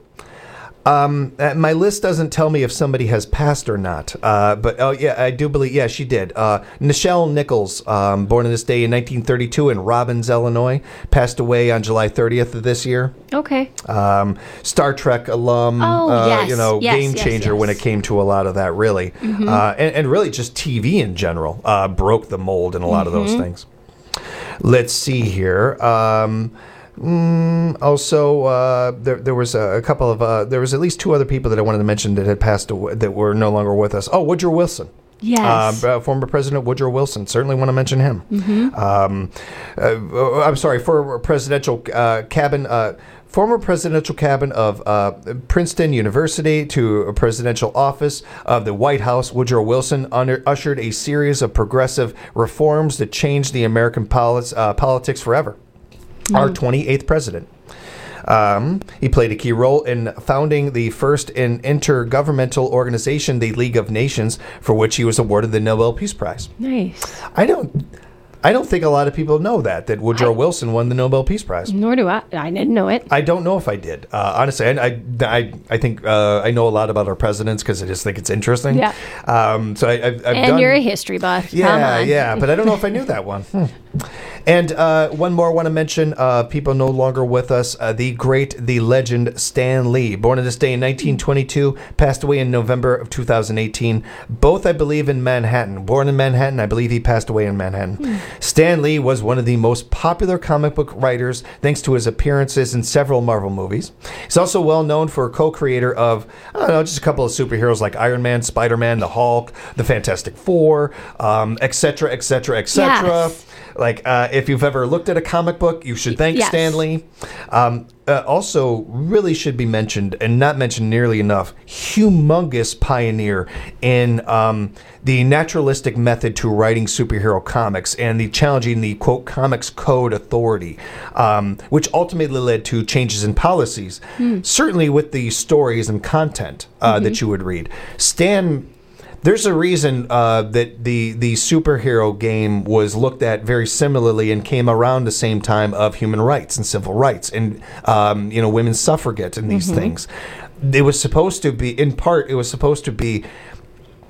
Um, uh, my list doesn't tell me if somebody has passed or not. Uh, but oh yeah, I do believe. Yeah, she did. Uh, Nichelle Nichols, um, born on this day in nineteen thirty-two in Robbins, Illinois, passed away on July thirtieth of this year. Okay. Um, Star Trek alum, Oh, uh, yes, you know, yes, game yes, changer yes. when it came to a lot of that, really, Mhm. uh, and, and really just T V in general uh, broke the mold in a lot of those Mhm. things. Let's see here. Um, mm, also, uh, there, there was a, a couple of uh, there was at least two other people that I wanted to mention that had passed away that were no longer with us. Oh, Woodrow Wilson. Yes. Uh, uh, former President Woodrow Wilson. Certainly want to mention him. Mhm. Um, uh, I'm sorry, for presidential uh, cabin, uh, former presidential cabin of uh, Princeton University to a presidential office of the White House, Woodrow Wilson under, ushered a series of progressive reforms that changed the American polis, uh, politics forever. Our twenty-eighth president. Um, he played a key role in founding the first in intergovernmental organization, the League of Nations, for which he was awarded the Nobel Peace Prize. Nice. I don't, I don't think a lot of people know that that Woodrow Wilson won the Nobel Peace Prize. Nor do I. I didn't know it. I don't know if I did. Uh, honestly, I, I, I, I think uh, I know a lot about our presidents because I just think it's interesting. Yeah. Um, so I, I've, I've and done. you're a history buff. Come Yeah, on. yeah, but I don't know if I knew that one. Hmm. And uh, one more I want to mention, uh, people no longer with us, uh, the great, the legend Stan Lee, born on this day in nineteen twenty-two, passed away in November of two thousand eighteen, both, I believe, in Manhattan. Born in Manhattan, I believe he passed away in Manhattan. Hmm. Stan Lee was one of the most popular comic book writers thanks to his appearances in several Marvel movies. He's also well known for co-creator of, I don't know, just a couple of superheroes like Iron Man, Spider-Man, the Hulk, the Fantastic Four, um, et cetera, et cetera, et cetera. Yes. Like, uh, if you've ever looked at a comic book, you should thank Yes. Stan Lee. Um, uh, also, really should be mentioned, and not mentioned nearly enough, humongous pioneer in um, the naturalistic method to writing superhero comics and the challenging the, quote, Comics Code Authority, um, which ultimately led to changes in policies, Hmm. certainly with the stories and content uh, Mhm. that you would read. Stan... There's a reason uh, that the the superhero game was looked at very similarly and came around the same time of human rights and civil rights and um, you know women's suffragette and these Mhm. things. It was supposed to be, in part, it was supposed to be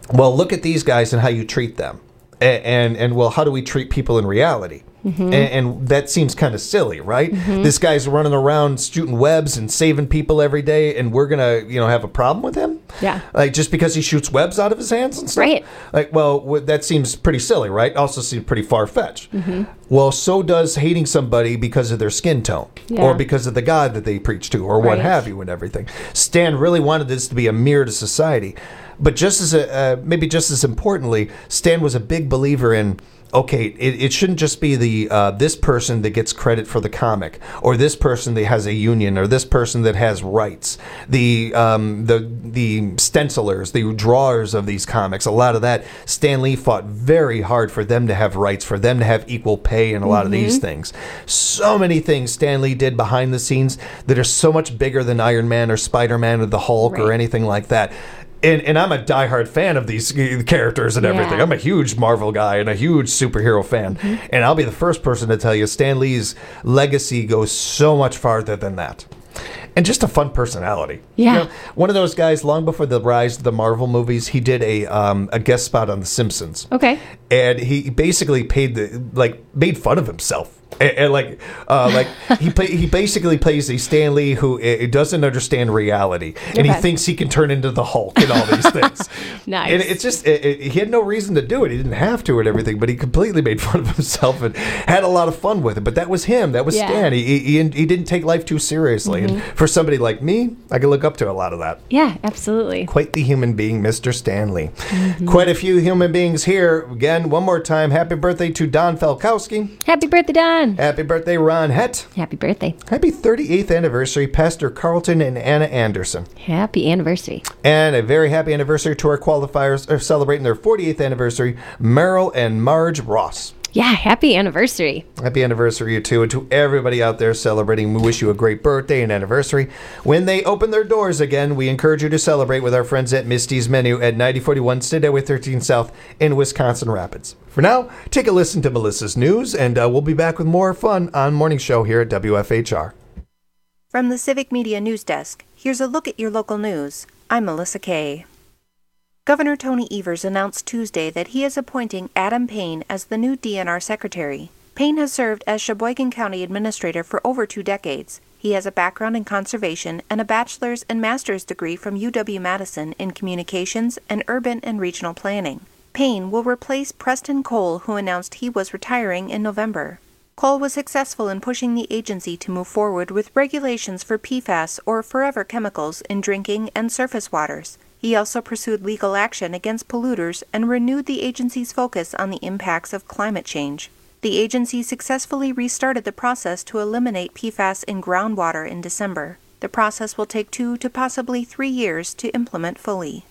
well, look at these guys and how you treat them. And, and, and well, how do we treat people in reality? Mm-hmm. And, and that seems kind of silly, right? Mm-hmm. This guy's running around shooting webs and saving people every day, and we're gonna, you know, have a problem with him? Yeah. Like just because he shoots webs out of his hands and stuff? Right. Like, well, w- that seems pretty silly, right? Also seems pretty far-fetched. Mm-hmm. Well, so does hating somebody because of their skin tone, yeah. or because of the God that they preach to, or what right. have you, and everything. Stan really wanted this to be a mirror to society, but just as a, uh, maybe just as importantly, Stan was a big believer in. Okay, it, it shouldn't just be the uh, this person that gets credit for the comic, or this person that has a union, or this person that has rights. The um, the the stencilers, the drawers of these comics, a lot of that. Stan Lee fought very hard for them to have rights, for them to have equal pay, and a lot mm-hmm. of these things. So many things Stan Lee did behind the scenes that are so much bigger than Iron Man or Spider-Man or the Hulk right. or anything like that. And, and I'm a diehard fan of these characters and everything. Yeah. I'm a huge Marvel guy and a huge superhero fan. Mm-hmm. And I'll be the first person to tell you Stan Lee's legacy goes so much farther than that. And just a fun personality. Yeah. You know, one of those guys, long before the rise of the Marvel movies, he did a um, a guest spot on The Simpsons. Okay. And he basically paid the, like, made fun of himself. And, and like, uh, like he play, he basically plays a Stan Lee who uh, doesn't understand reality, and okay. he thinks he can turn into the Hulk and all these things. Nice. And it's just it, it, he had no reason to do it. He didn't have to and everything, but he completely made fun of himself and had a lot of fun with it. But that was him. That was yeah. Stan. He, he he didn't take life too seriously. Mm-hmm. And for somebody like me, I can look up to a lot of that. Yeah, absolutely. Quite the human being, Mister Stan Lee. Mm-hmm. Quite a few human beings here. Again, one more time, happy birthday to Don Falkowski. Happy birthday, Don. Happy birthday, Ron Hett. Happy birthday. Happy thirty-eighth anniversary, Pastor Carlton and Anna Anderson. Happy anniversary. And a very happy anniversary to our qualifiers are celebrating their forty-eighth anniversary, Merrill and Marge Ross. Yeah, happy anniversary. Happy anniversary, you too. And to everybody out there celebrating, we wish you a great birthday and anniversary. When they open their doors again, we encourage you to celebrate with our friends at Misty's Menu at ninety forty-one State Highway thirteen South in Wisconsin Rapids. For now, take a listen to Melissa's news, and uh, we'll be back with more fun on Morning Show here at W F H R. From the Civic Media News Desk, here's a look at your local news. I'm Melissa Kay. Governor Tony Evers announced Tuesday that he is appointing Adam Payne as the new D N R Secretary. Payne has served as Sheboygan County Administrator for over two decades. He has a background in conservation and a bachelor's and master's degree from U W-Madison in Communications and Urban and Regional Planning. Payne will replace Preston Cole, who announced he was retiring in November. Cole was successful in pushing the agency to move forward with regulations for P FAS, or forever chemicals, in drinking and surface waters. He also pursued legal action against polluters and renewed the agency's focus on the impacts of climate change. The agency successfully restarted the process to eliminate P FAS in groundwater in December. The process will take two to possibly three years to implement fully.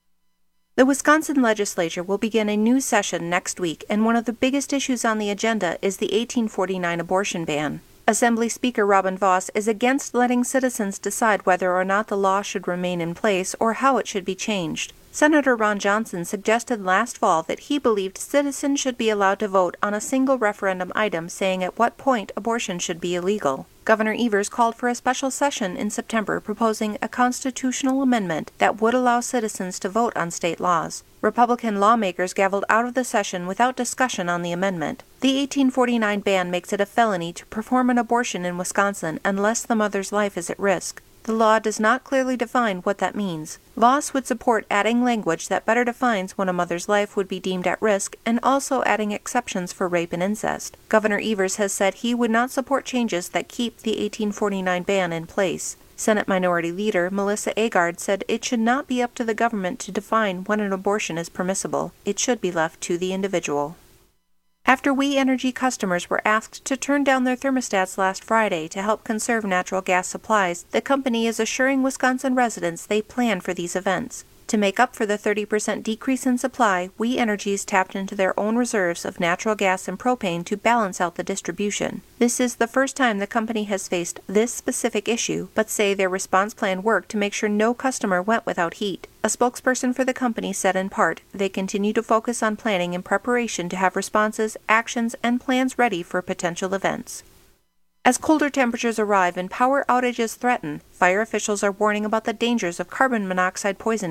The Wisconsin legislature will begin a new session next week, and one of the biggest issues on the agenda is the eighteen forty-nine abortion ban. Assembly Speaker Robin Vos is against letting citizens decide whether or not the law should remain in place or how it should be changed. Senator Ron Johnson suggested last fall that he believed citizens should be allowed to vote on a single referendum item saying at what point abortion should be illegal. Governor Evers called for a special session in September proposing a constitutional amendment that would allow citizens to vote on state laws. Republican lawmakers gavelled out of the session without discussion on the amendment. The eighteen forty-nine ban makes it a felony to perform an abortion in Wisconsin unless the mother's life is at risk. The law does not clearly define what that means. Voss would support adding language that better defines when a mother's life would be deemed at risk and also adding exceptions for rape and incest. Governor Evers has said he would not support changes that keep the eighteen forty-nine ban in place. Senate Minority Leader Melissa Agard said it should not be up to the government to define when an abortion is permissible. It should be left to the individual. After We Energy customers were asked to turn down their thermostats last Friday to help conserve natural gas supplies, the company is assuring Wisconsin residents they plan for these events. To make up for the thirty percent decrease in supply, We Energy's tapped into their own reserves of natural gas and propane to balance out the distribution. This is the first time the company has faced this specific issue, but say their response plan worked to make sure no customer went without heat. A spokesperson for the company said in part, they continue to focus on planning in preparation to have responses, actions, and plans ready for potential events. As colder temperatures arrive and power outages threaten, fire officials are warning about the dangers of carbon monoxide poisoning.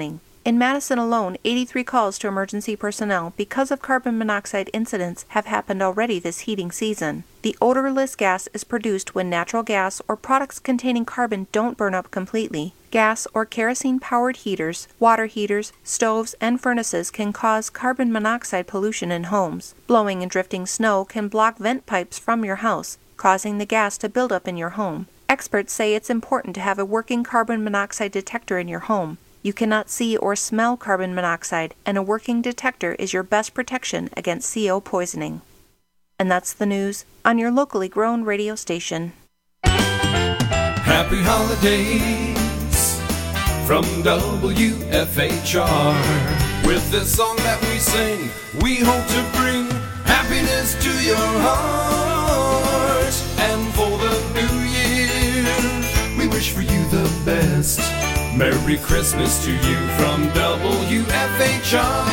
In Madison alone, eighty-three calls to emergency personnel because of carbon monoxide incidents have happened already this heating season. The odorless gas is produced when natural gas or products containing carbon don't burn up completely. Gas or kerosene-powered heaters, water heaters, stoves, and furnaces can cause carbon monoxide pollution in homes. Blowing and drifting snow can block vent pipes from your house, causing the gas to build up in your home. Experts say it's important to have a working carbon monoxide detector in your home. You cannot see or smell carbon monoxide, and a working detector is your best protection against C O poisoning. And that's the news on your locally grown radio station. Happy holidays from W F H R. With this song that we sing, we hope to bring happiness to your heart. And for the new year, we wish for you the best. Merry Christmas to you from W F H R.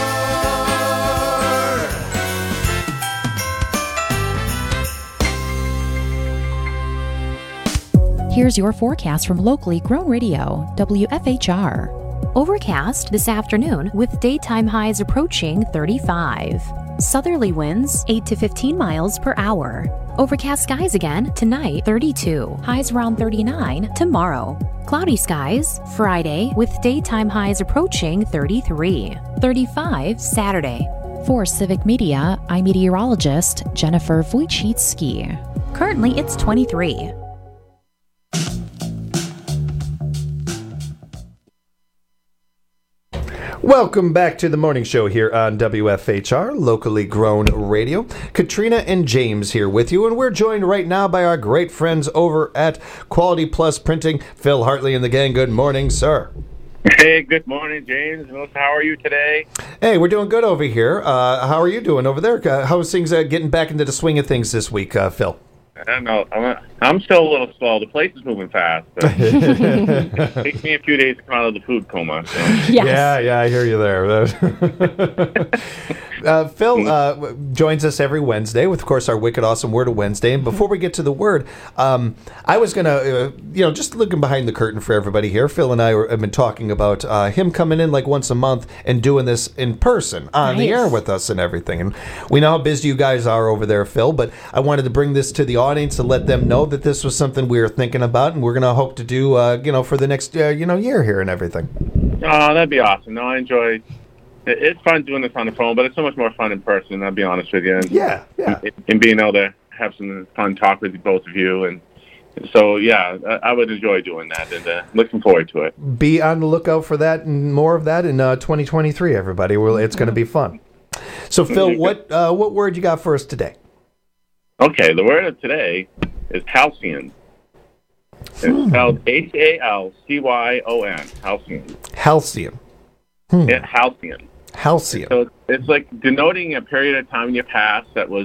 Here's your forecast from locally grown radio, W F H R. Overcast this afternoon with daytime highs approaching thirty-five. Southerly winds eight to fifteen miles per hour. Overcast skies again tonight, thirty-two. Highs around thirty-nine tomorrow. Cloudy skies Friday with daytime highs approaching thirty-three. thirty-five Saturday. For Civic Media, I'm meteorologist Jennifer Wojcicki. Currently, it's twenty-three. Welcome back to the morning show here on W F H R, locally grown radio. Katrina and James here with you, and we're joined right now by our great friends over at Quality Plus Printing, Phil Hartley and the gang. Good morning, sir. Hey, good morning, James. Melissa, how are you today? Hey, we're doing good over here. Uh, how are you doing over there? Uh, how's things uh, getting back into the swing of things this week, uh, Phil? I don't know. I'm, I'm still a little slow. The place is moving fast. So. It takes me a few days to come out of the food coma. So. Yes. Yeah, yeah, I hear you there. uh, Phil uh, joins us every Wednesday with, of course, our Wicked Awesome Word of Wednesday. And before we get to the word, um, I was going to, uh, you know, just looking behind the curtain for everybody here, Phil and I were, have been talking about uh, him coming in like once a month and doing this in person on nice. the air with us and everything. And we know how busy you guys are over there, Phil, but I wanted to bring this to the audience to let them know that this was something we were thinking about, and we're going to hope to do, uh, you know, for the next, uh, you know, year here and everything. Oh, that'd be awesome. No, I enjoy. It's fun doing this on the phone, but it's so much more fun in person. I'll be honest with you. And, yeah, yeah. And, and being able to have some fun talk with both of you, and so yeah, I, I would enjoy doing that, and uh, looking forward to it. Be on the lookout for that and more of that in uh, twenty twenty-three, everybody. Well, it's going to be fun. So, Phil, what uh, what word you got for us today? Okay, the word of today is halcyon. It's hmm. spelled H A L C Y O N, halcyon. Halcyon. Hmm. Yeah, halcyon. Halcyon. So it's like denoting a period of time in your past that was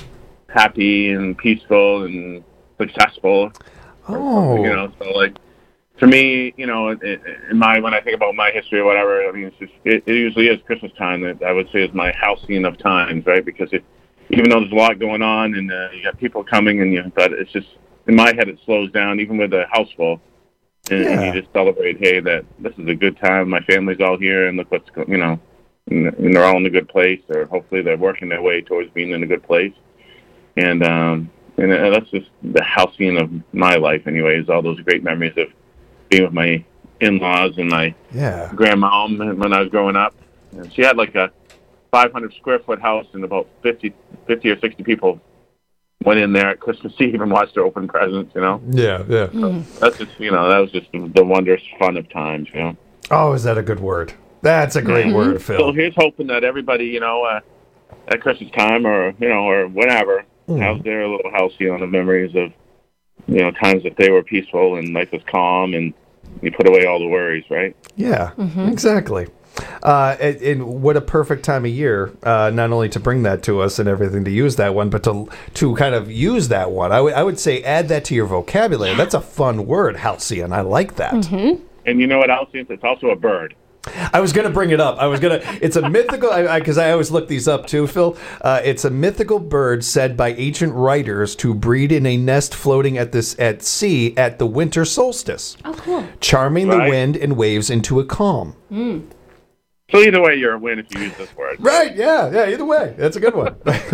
happy and peaceful and successful. Oh. You know, so like for me, you know, it, in my when I think about my history or whatever, I mean, it's just it, it usually is Christmas time that I would say is my halcyon of times, right? Because it. Even though there's a lot going on and uh, you got people coming, and you, but it's just in my head it slows down, even with a house full, and, yeah. and you just celebrate. Hey, that this is a good time. My family's all here, and look what's you know, and, and they're all in a good place, or hopefully they're working their way towards being in a good place. And um, and uh, that's just the halcyon of my life, anyways. All those great memories of being with my in-laws and my yeah. grandmom when I was growing up. And she had like a five hundred square foot house, and about fifty, fifty or sixty people went in there at Christmas Eve and watched her open presents, you know? Yeah, yeah. So that's just, you know, that was just the wondrous fun of times, you know? Oh, is that a good word? That's a great mm-hmm. word, Phil. So here's hoping that everybody, you know, uh, at Christmas time or, you know, or whatever, mm. has their little halcyon of memories of, you know, times that they were peaceful and life was calm and you put away all the worries, right? Yeah, mm-hmm. exactly. Uh, and, and what a perfect time of year, uh, not only to bring that to us and everything to use that one, but to to kind of use that one. I, w- I would say add that to your vocabulary. That's a fun word, halcyon. I like that. Mm-hmm. And you know what else is? It's also a bird. I was going to bring it up. I was going to. It's a mythical, because I, I, I always look these up too, Phil. Uh, it's a mythical bird said by ancient writers to breed in a nest floating at this at sea at the winter solstice. Oh, cool. Charming right. the wind and waves into a calm. Mm. So either way, you're a win if you use this word. Right, yeah, yeah, either way. That's a good one.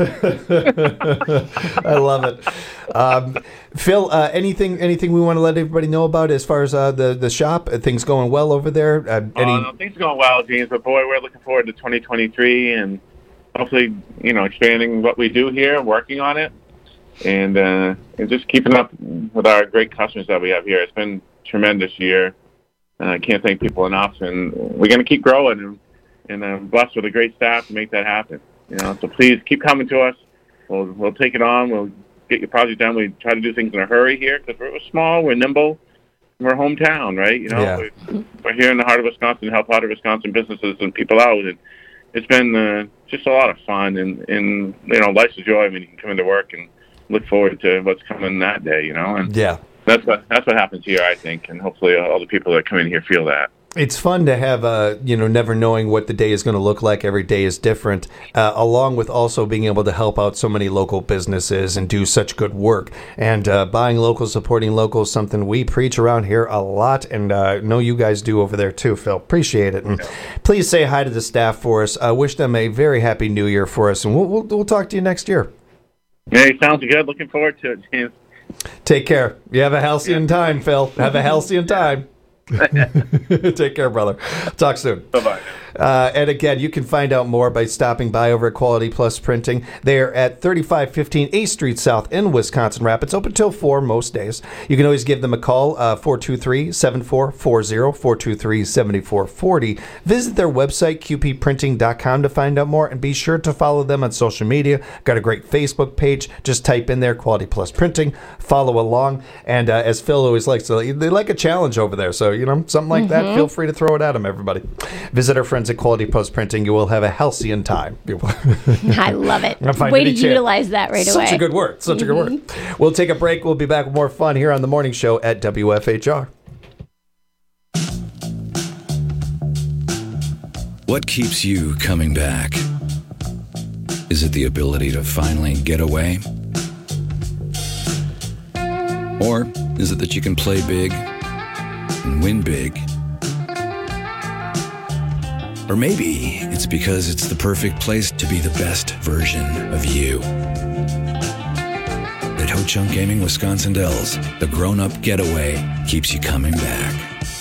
I love it. Um, Phil, uh, anything anything we want to let everybody know about as far as uh, the, the shop? Are things going well over there? Uh, any... uh, no, things are going well, James, but boy, we're looking forward to twenty twenty-three and hopefully, you know, expanding what we do here, working on it, and, uh, and just keeping up with our great customers that we have here. It's been a tremendous year. Uh, I can't thank people enough, and we're going to keep growing, and, and I'm blessed with a great staff to make that happen. You know, so please keep coming to us. We'll we'll take it on. We'll get your project done. We try to do things in a hurry here because we're small, we're nimble, we're hometown, right? You know, Yeah. we're, we're here in the heart of Wisconsin, help out of Wisconsin businesses and people out, and it's been uh, just a lot of fun. And, and you know, life's a joy when you can come into work and look forward to what's coming that day. You know, and Yeah. that's what that's what happens here, I think, and hopefully all the people that come in here feel that. It's fun to have, uh, you know, never knowing what the day is going to look like. Every day is different, uh, along with also being able to help out so many local businesses and do such good work. And uh, buying local, supporting local is something we preach around here a lot, and uh, know you guys do over there too, Phil. Appreciate it. And please say hi to the staff for us. Uh, wish them a very happy new year for us, and we'll, we'll, we'll talk to you next year. Hey, sounds good. Looking forward to it, James. Take care. You have a halcyon time, Phil. Have a halcyon time. Take care, brother. Talk soon. Bye-bye. Uh, and again, you can find out more by stopping by over at Quality Plus Printing. They are at thirty-five fifteen eighth Street South in Wisconsin Rapids, open till four most days. You can always give them a call, uh, four two three, seven four four zero, four two three, seven four four zero. Visit their website, q p printing dot com, to find out more, and be sure to follow them on social media. Got a great Facebook page. Just type in there, Quality Plus Printing. Follow along. And uh, as Phil always likes to, they like a challenge over there. So, you know, something like that, Mhm. feel free to throw it at them, everybody. Visit our friends at Quality Post Printing. You will have a halcyon time. I love it. I'll find Way to any chance. utilize that right Such away. Such a good word. Such a good word. We'll take a break. We'll be back with more fun here on the morning show at W F H R. What keeps you coming back? Is it the ability to finally get away? Or is it that you can play big and win big? Or maybe it's because it's the perfect place to be the best version of you. At Ho Chunk Gaming Wisconsin Dells, the grown-up getaway keeps you coming back.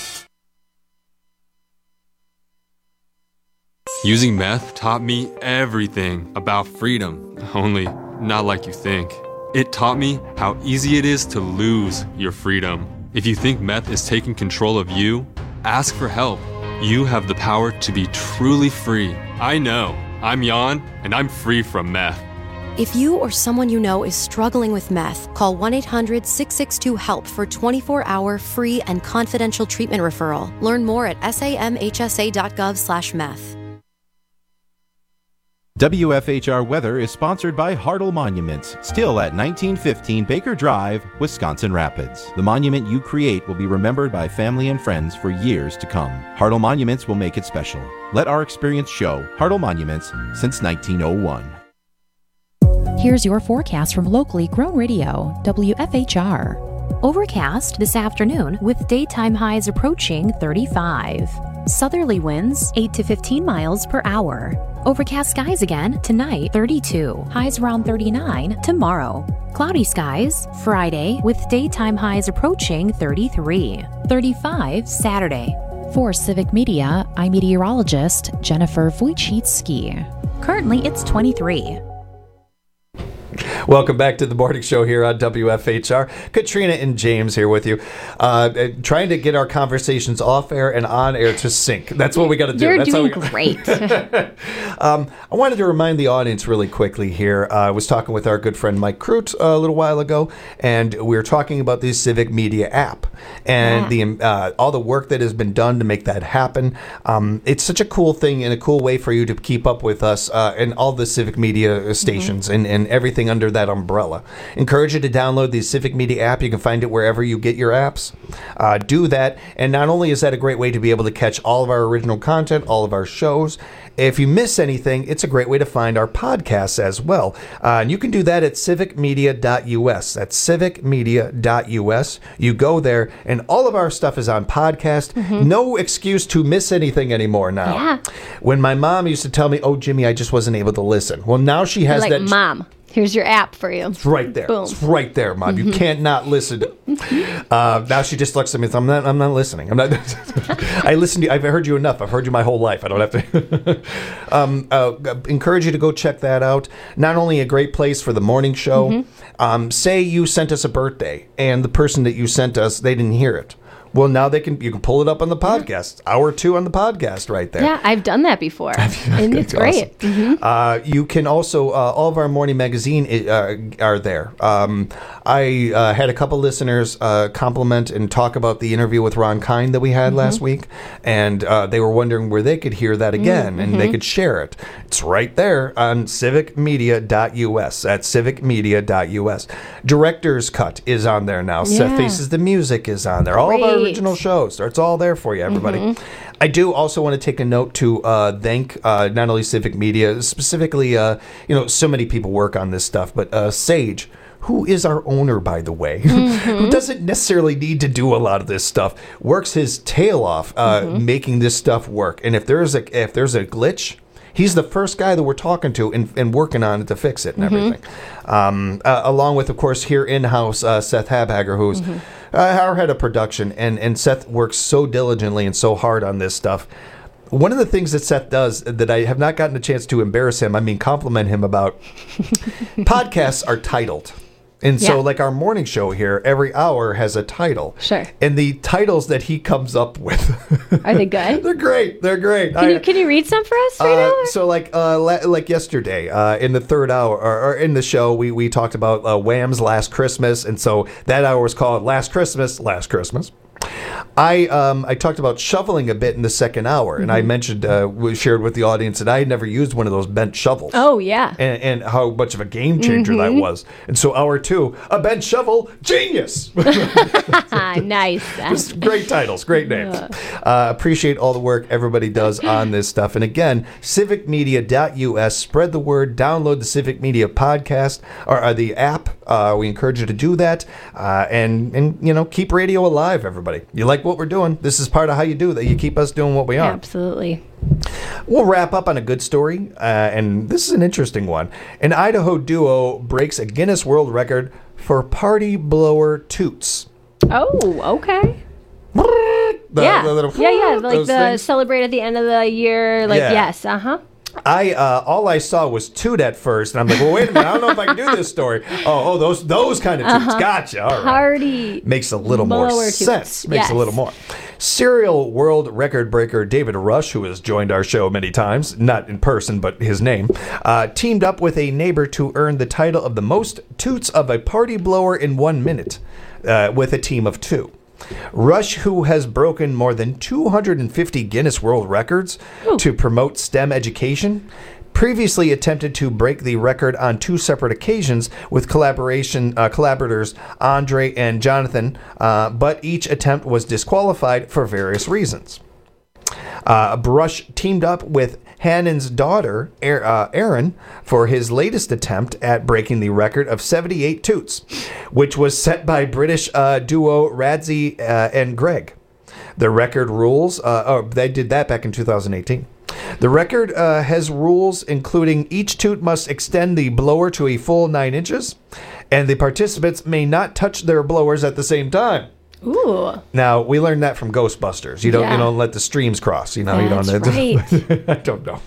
Using meth taught me everything about freedom, only not like you think. It taught me how easy it is to lose your freedom. If you think meth is taking control of you, ask for help. You have the power to be truly free. I know. I'm Jan, and I'm free from meth. If you or someone you know is struggling with meth, call one eight hundred six six two HELP for twenty-four hour free and confidential treatment referral. Learn more at samhsa.gov slash meth. W F H R Weather is sponsored by Hartle Monuments, still at nineteen fifteen Baker Drive, Wisconsin Rapids. The monument you create will be remembered by family and friends for years to come. Hartle Monuments will make it special. Let our experience show. Hartle Monuments since nineteen oh one. Here's your forecast from locally grown radio, W F H R. Overcast this afternoon with daytime highs approaching thirty-five. Southerly winds eight to fifteen miles per hour. Overcast skies again tonight, thirty-two. Highs around thirty-nine tomorrow. Cloudy skies Friday with daytime highs approaching thirty-three. thirty-five Saturday. For Civic Media, I'm meteorologist Jennifer Wojcicki. Currently, it's twenty-three. Welcome back to the morning show here on W F H R. Katrina and James here with you, uh, trying to get our conversations off air and on air to sync. That's what we got to do. You're That's doing how we... great. um, I wanted to remind the audience really quickly here. Uh, I was talking with our good friend Mike Crute a little while ago, and we were talking about the Civic Media app and Yeah. the uh, all the work that has been done to make that happen. Um, it's such a cool thing and a cool way for you to keep up with us uh, and all the Civic Media stations and, and everything under that umbrella. Encourage you to download the Civic Media app. You can find it wherever you get your apps. Uh, do that. And not only is that a great way to be able to catch all of our original content, all of our shows, if you miss anything, it's a great way to find our podcasts as well. Uh, and you can do that at civic media dot u s. That's civic media dot u s. You go there, and all of our stuff is on podcast. Mm-hmm. No excuse to miss anything anymore now. Yeah. When my mom used to tell me, oh, Jimmy, I just wasn't able to listen. Well, now she has You're like, that. Mom, here's your app for you. It's right there. Boom. It's right there, Mom. Mm-hmm. You can't not listen. uh, now she just looks at me and says, I'm not, I'm not listening. I'm not. I listen to you. I've heard you enough. I've heard you my whole life. I don't have to. um, uh, encourage you to go check that out. Not only a great place for the morning show. Mm-hmm. Um, say you sent us a birthday and the person that you sent us, they didn't hear it. Well, now they can. You can pull it up on the podcast. Yeah. Hour two on the podcast right there. Yeah, I've done that before, and it's great. Awesome. Mm-hmm. Uh, you can also uh, all of our morning magazine uh, are there. Um, I uh, had a couple listeners uh, compliment and talk about the interview with Ron Kind that we had mm-hmm. last week, and uh, they were wondering where they could hear that again mm-hmm. and they could share it. It's right there on civic media dot u s. That's civic media dot u s. Director's Cut is on there now. Yeah. Seth Faces the Music is on there. All great. of our original shows. It's all there for you, everybody. Mm-hmm. I do also want to take a note to uh, thank uh, not only Civic Media, specifically, uh, you know, so many people work on this stuff, but uh, Sage, who is our owner, by the way, mm-hmm. who doesn't necessarily need to do a lot of this stuff, works his tail off uh, mm-hmm. making this stuff work. And if there's a if there's a glitch, he's the first guy that we're talking to and, and working on it to fix it and mm-hmm. everything. Um, uh, along with, of course, here in-house, uh, Seth Habhager, who's mm-hmm. uh, our head of production. And, and Seth works so diligently and so hard on this stuff. One of the things that Seth does that I have not gotten a chance to embarrass him, I mean compliment him about, podcasts are titled. And so, yeah. like our morning show here, every hour has a title. Sure. And the titles that he comes up with. Are they good? They're great. They're great. Can, I, you, can you read some for us right uh, now? So, like uh, la- like yesterday, uh, in the third hour, or, or in the show, we, we talked about uh, Wham's Last Christmas. And so that hour was called Last Christmas, Last Christmas. I um I talked about shoveling a bit in the second hour, and mm-hmm. I mentioned uh, we shared with the audience that I had never used one of those bent shovels. Oh yeah, and, and how much of a game changer mm-hmm. that was. And so hour two, a bent shovel, genius. Nice, just great titles, great names. Uh, appreciate all the work everybody does on this stuff. And again, civic media dot u s. Spread the word. Download the Civic Media podcast or uh, the app. Uh, we encourage you to do that, uh, and and you know keep radio alive, everybody. You like what we're doing? This is part of how you do that. You keep us doing what we are. Absolutely. We'll wrap up on a good story, uh, and this is an interesting one. An Idaho duo breaks a Guinness World Record for party blower toots. Oh, okay. The, yeah. the little, yeah, yeah, like the things. Celebrate at the end of the year. Like, yeah. yes, uh-huh. I uh, all I saw was toot at first, and I'm like, well, wait a minute, I don't know if I can do this story. Oh, oh, those those kind of toots. Uh-huh. Gotcha. All right. Party. Makes a little more toots. sense. Makes yes. a little more. Serial world record breaker David Rush, who has joined our show many times, not in person, but his name, uh, teamed up with a neighbor to earn the title of the most toots of a party blower in one minute uh, with a team of two. Rush, who has broken more than two hundred fifty Guinness World Records Ooh. to promote STEM education, previously attempted to break the record on two separate occasions with collaboration uh, collaborators Andre and Jonathan, uh, but each attempt was disqualified for various reasons. Uh, Rush teamed up with Hannon's daughter, Erin, for his latest attempt at breaking the record of seventy-eight toots, which was set by British uh, duo Radzi uh, and Greg. The record rules, uh, oh, they did that back in two thousand eighteen. The record uh, has rules including each toot must extend the blower to a full nine inches, and the participants may not touch their blowers at the same time. Ooh. Now, we learned that from Ghostbusters. You don't, yeah. you don't let the streams cross. You know, That's you don't. Right. I don't know.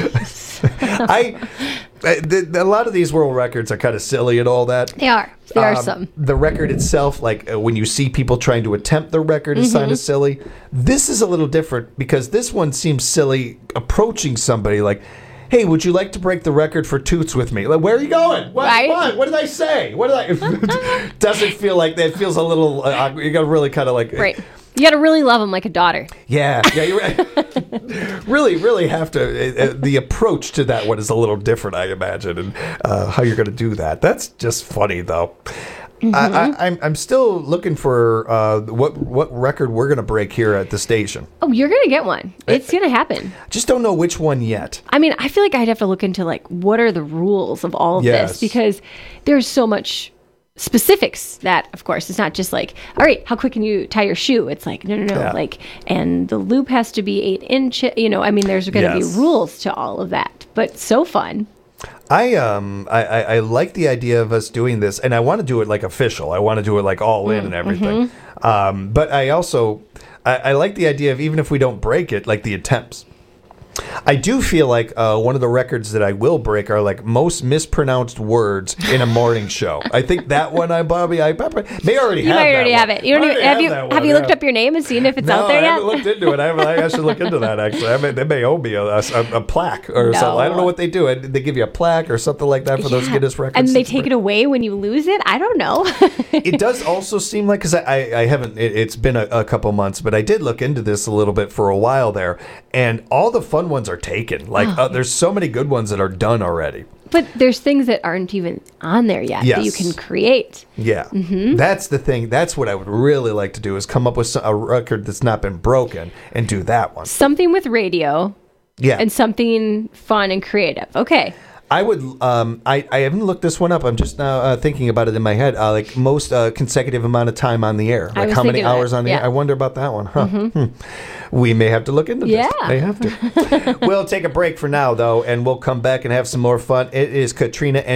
I, the, the, a lot of these world records are kind of silly and all that. They are. They are um, some. The record itself, like uh, when you see people trying to attempt the record, is Mm-hmm. kind of silly. This is a little different because this one seems silly approaching somebody like, hey, would you like to break the record for toots with me? Like, where are you going? What? Right? What? What did I say? What did I? Doesn't feel like that. It feels a little. Uh, you got to really kind of like. Right. You got to really love them like a daughter. Yeah. Yeah. You're right. really, really have to. Uh, the approach to that one is a little different, I imagine, and uh, how you're going to do that. That's just funny, though. Mm-hmm. I, I, I'm I'm still looking for uh, what what record we're going to break here at the station. Oh, you're going to get one. It's going to happen. Just don't know which one yet. I mean, I feel like I'd have to look into like what are the rules of all of Yes. this, because there's so much specifics that, of course, it's not just like, all right, how quick can you tie your shoe? It's like, no, no, no. Yeah. Like, and the loop has to be eight inch. You know, I mean, there's going to Yes. be rules to all of that, but so fun. I um I, I, I like the idea of us doing this, and I want to do it like official. I want to do it like all in and everything. Mm-hmm. Um, but I also I, I like the idea of even if we don't break it, like the attempts. I do feel like uh, one of the records that I will break are like most mispronounced words in a morning show. I think that one I Bobby I may already You have might that already one. have it. You don't I even, already have you that have one, you looked yeah. up your name and seen if it's no, out there I yet? haven't looked into it. I, haven't, I should look into that, actually. I mean, they may owe me a, a, a plaque or No. something. I don't know what they do. I- They give you a plaque or something like that for those Yeah. Guinness records. And they It's take it away when you lose it? I don't know. it does also seem like, because I, I, I haven't, it, it's been a, a couple months, but I did look into this a little bit for a while there, and all the fun ones are taken. Like, uh, there's so many good ones that are done already. But there's things that aren't even on there yet that you Yes. can create. Yeah. Mhm. That's the thing. That's what I would really like to do, is come up with some, a record that's not been broken and do that one. Something with radio. Yeah. And something fun and creative. Okay. I would. Um, I, I haven't looked this one up. I'm just now uh, thinking about it in my head. Uh, like most uh, consecutive amount of time on the air. I Like was how many thinking that, hours on the yeah. air? I wonder about that one. Huh. Mhm. Hmm. We may have to look into this. Yeah. May have to. We'll take a break for now, though, and we'll come back and have some more fun. It is Katrina and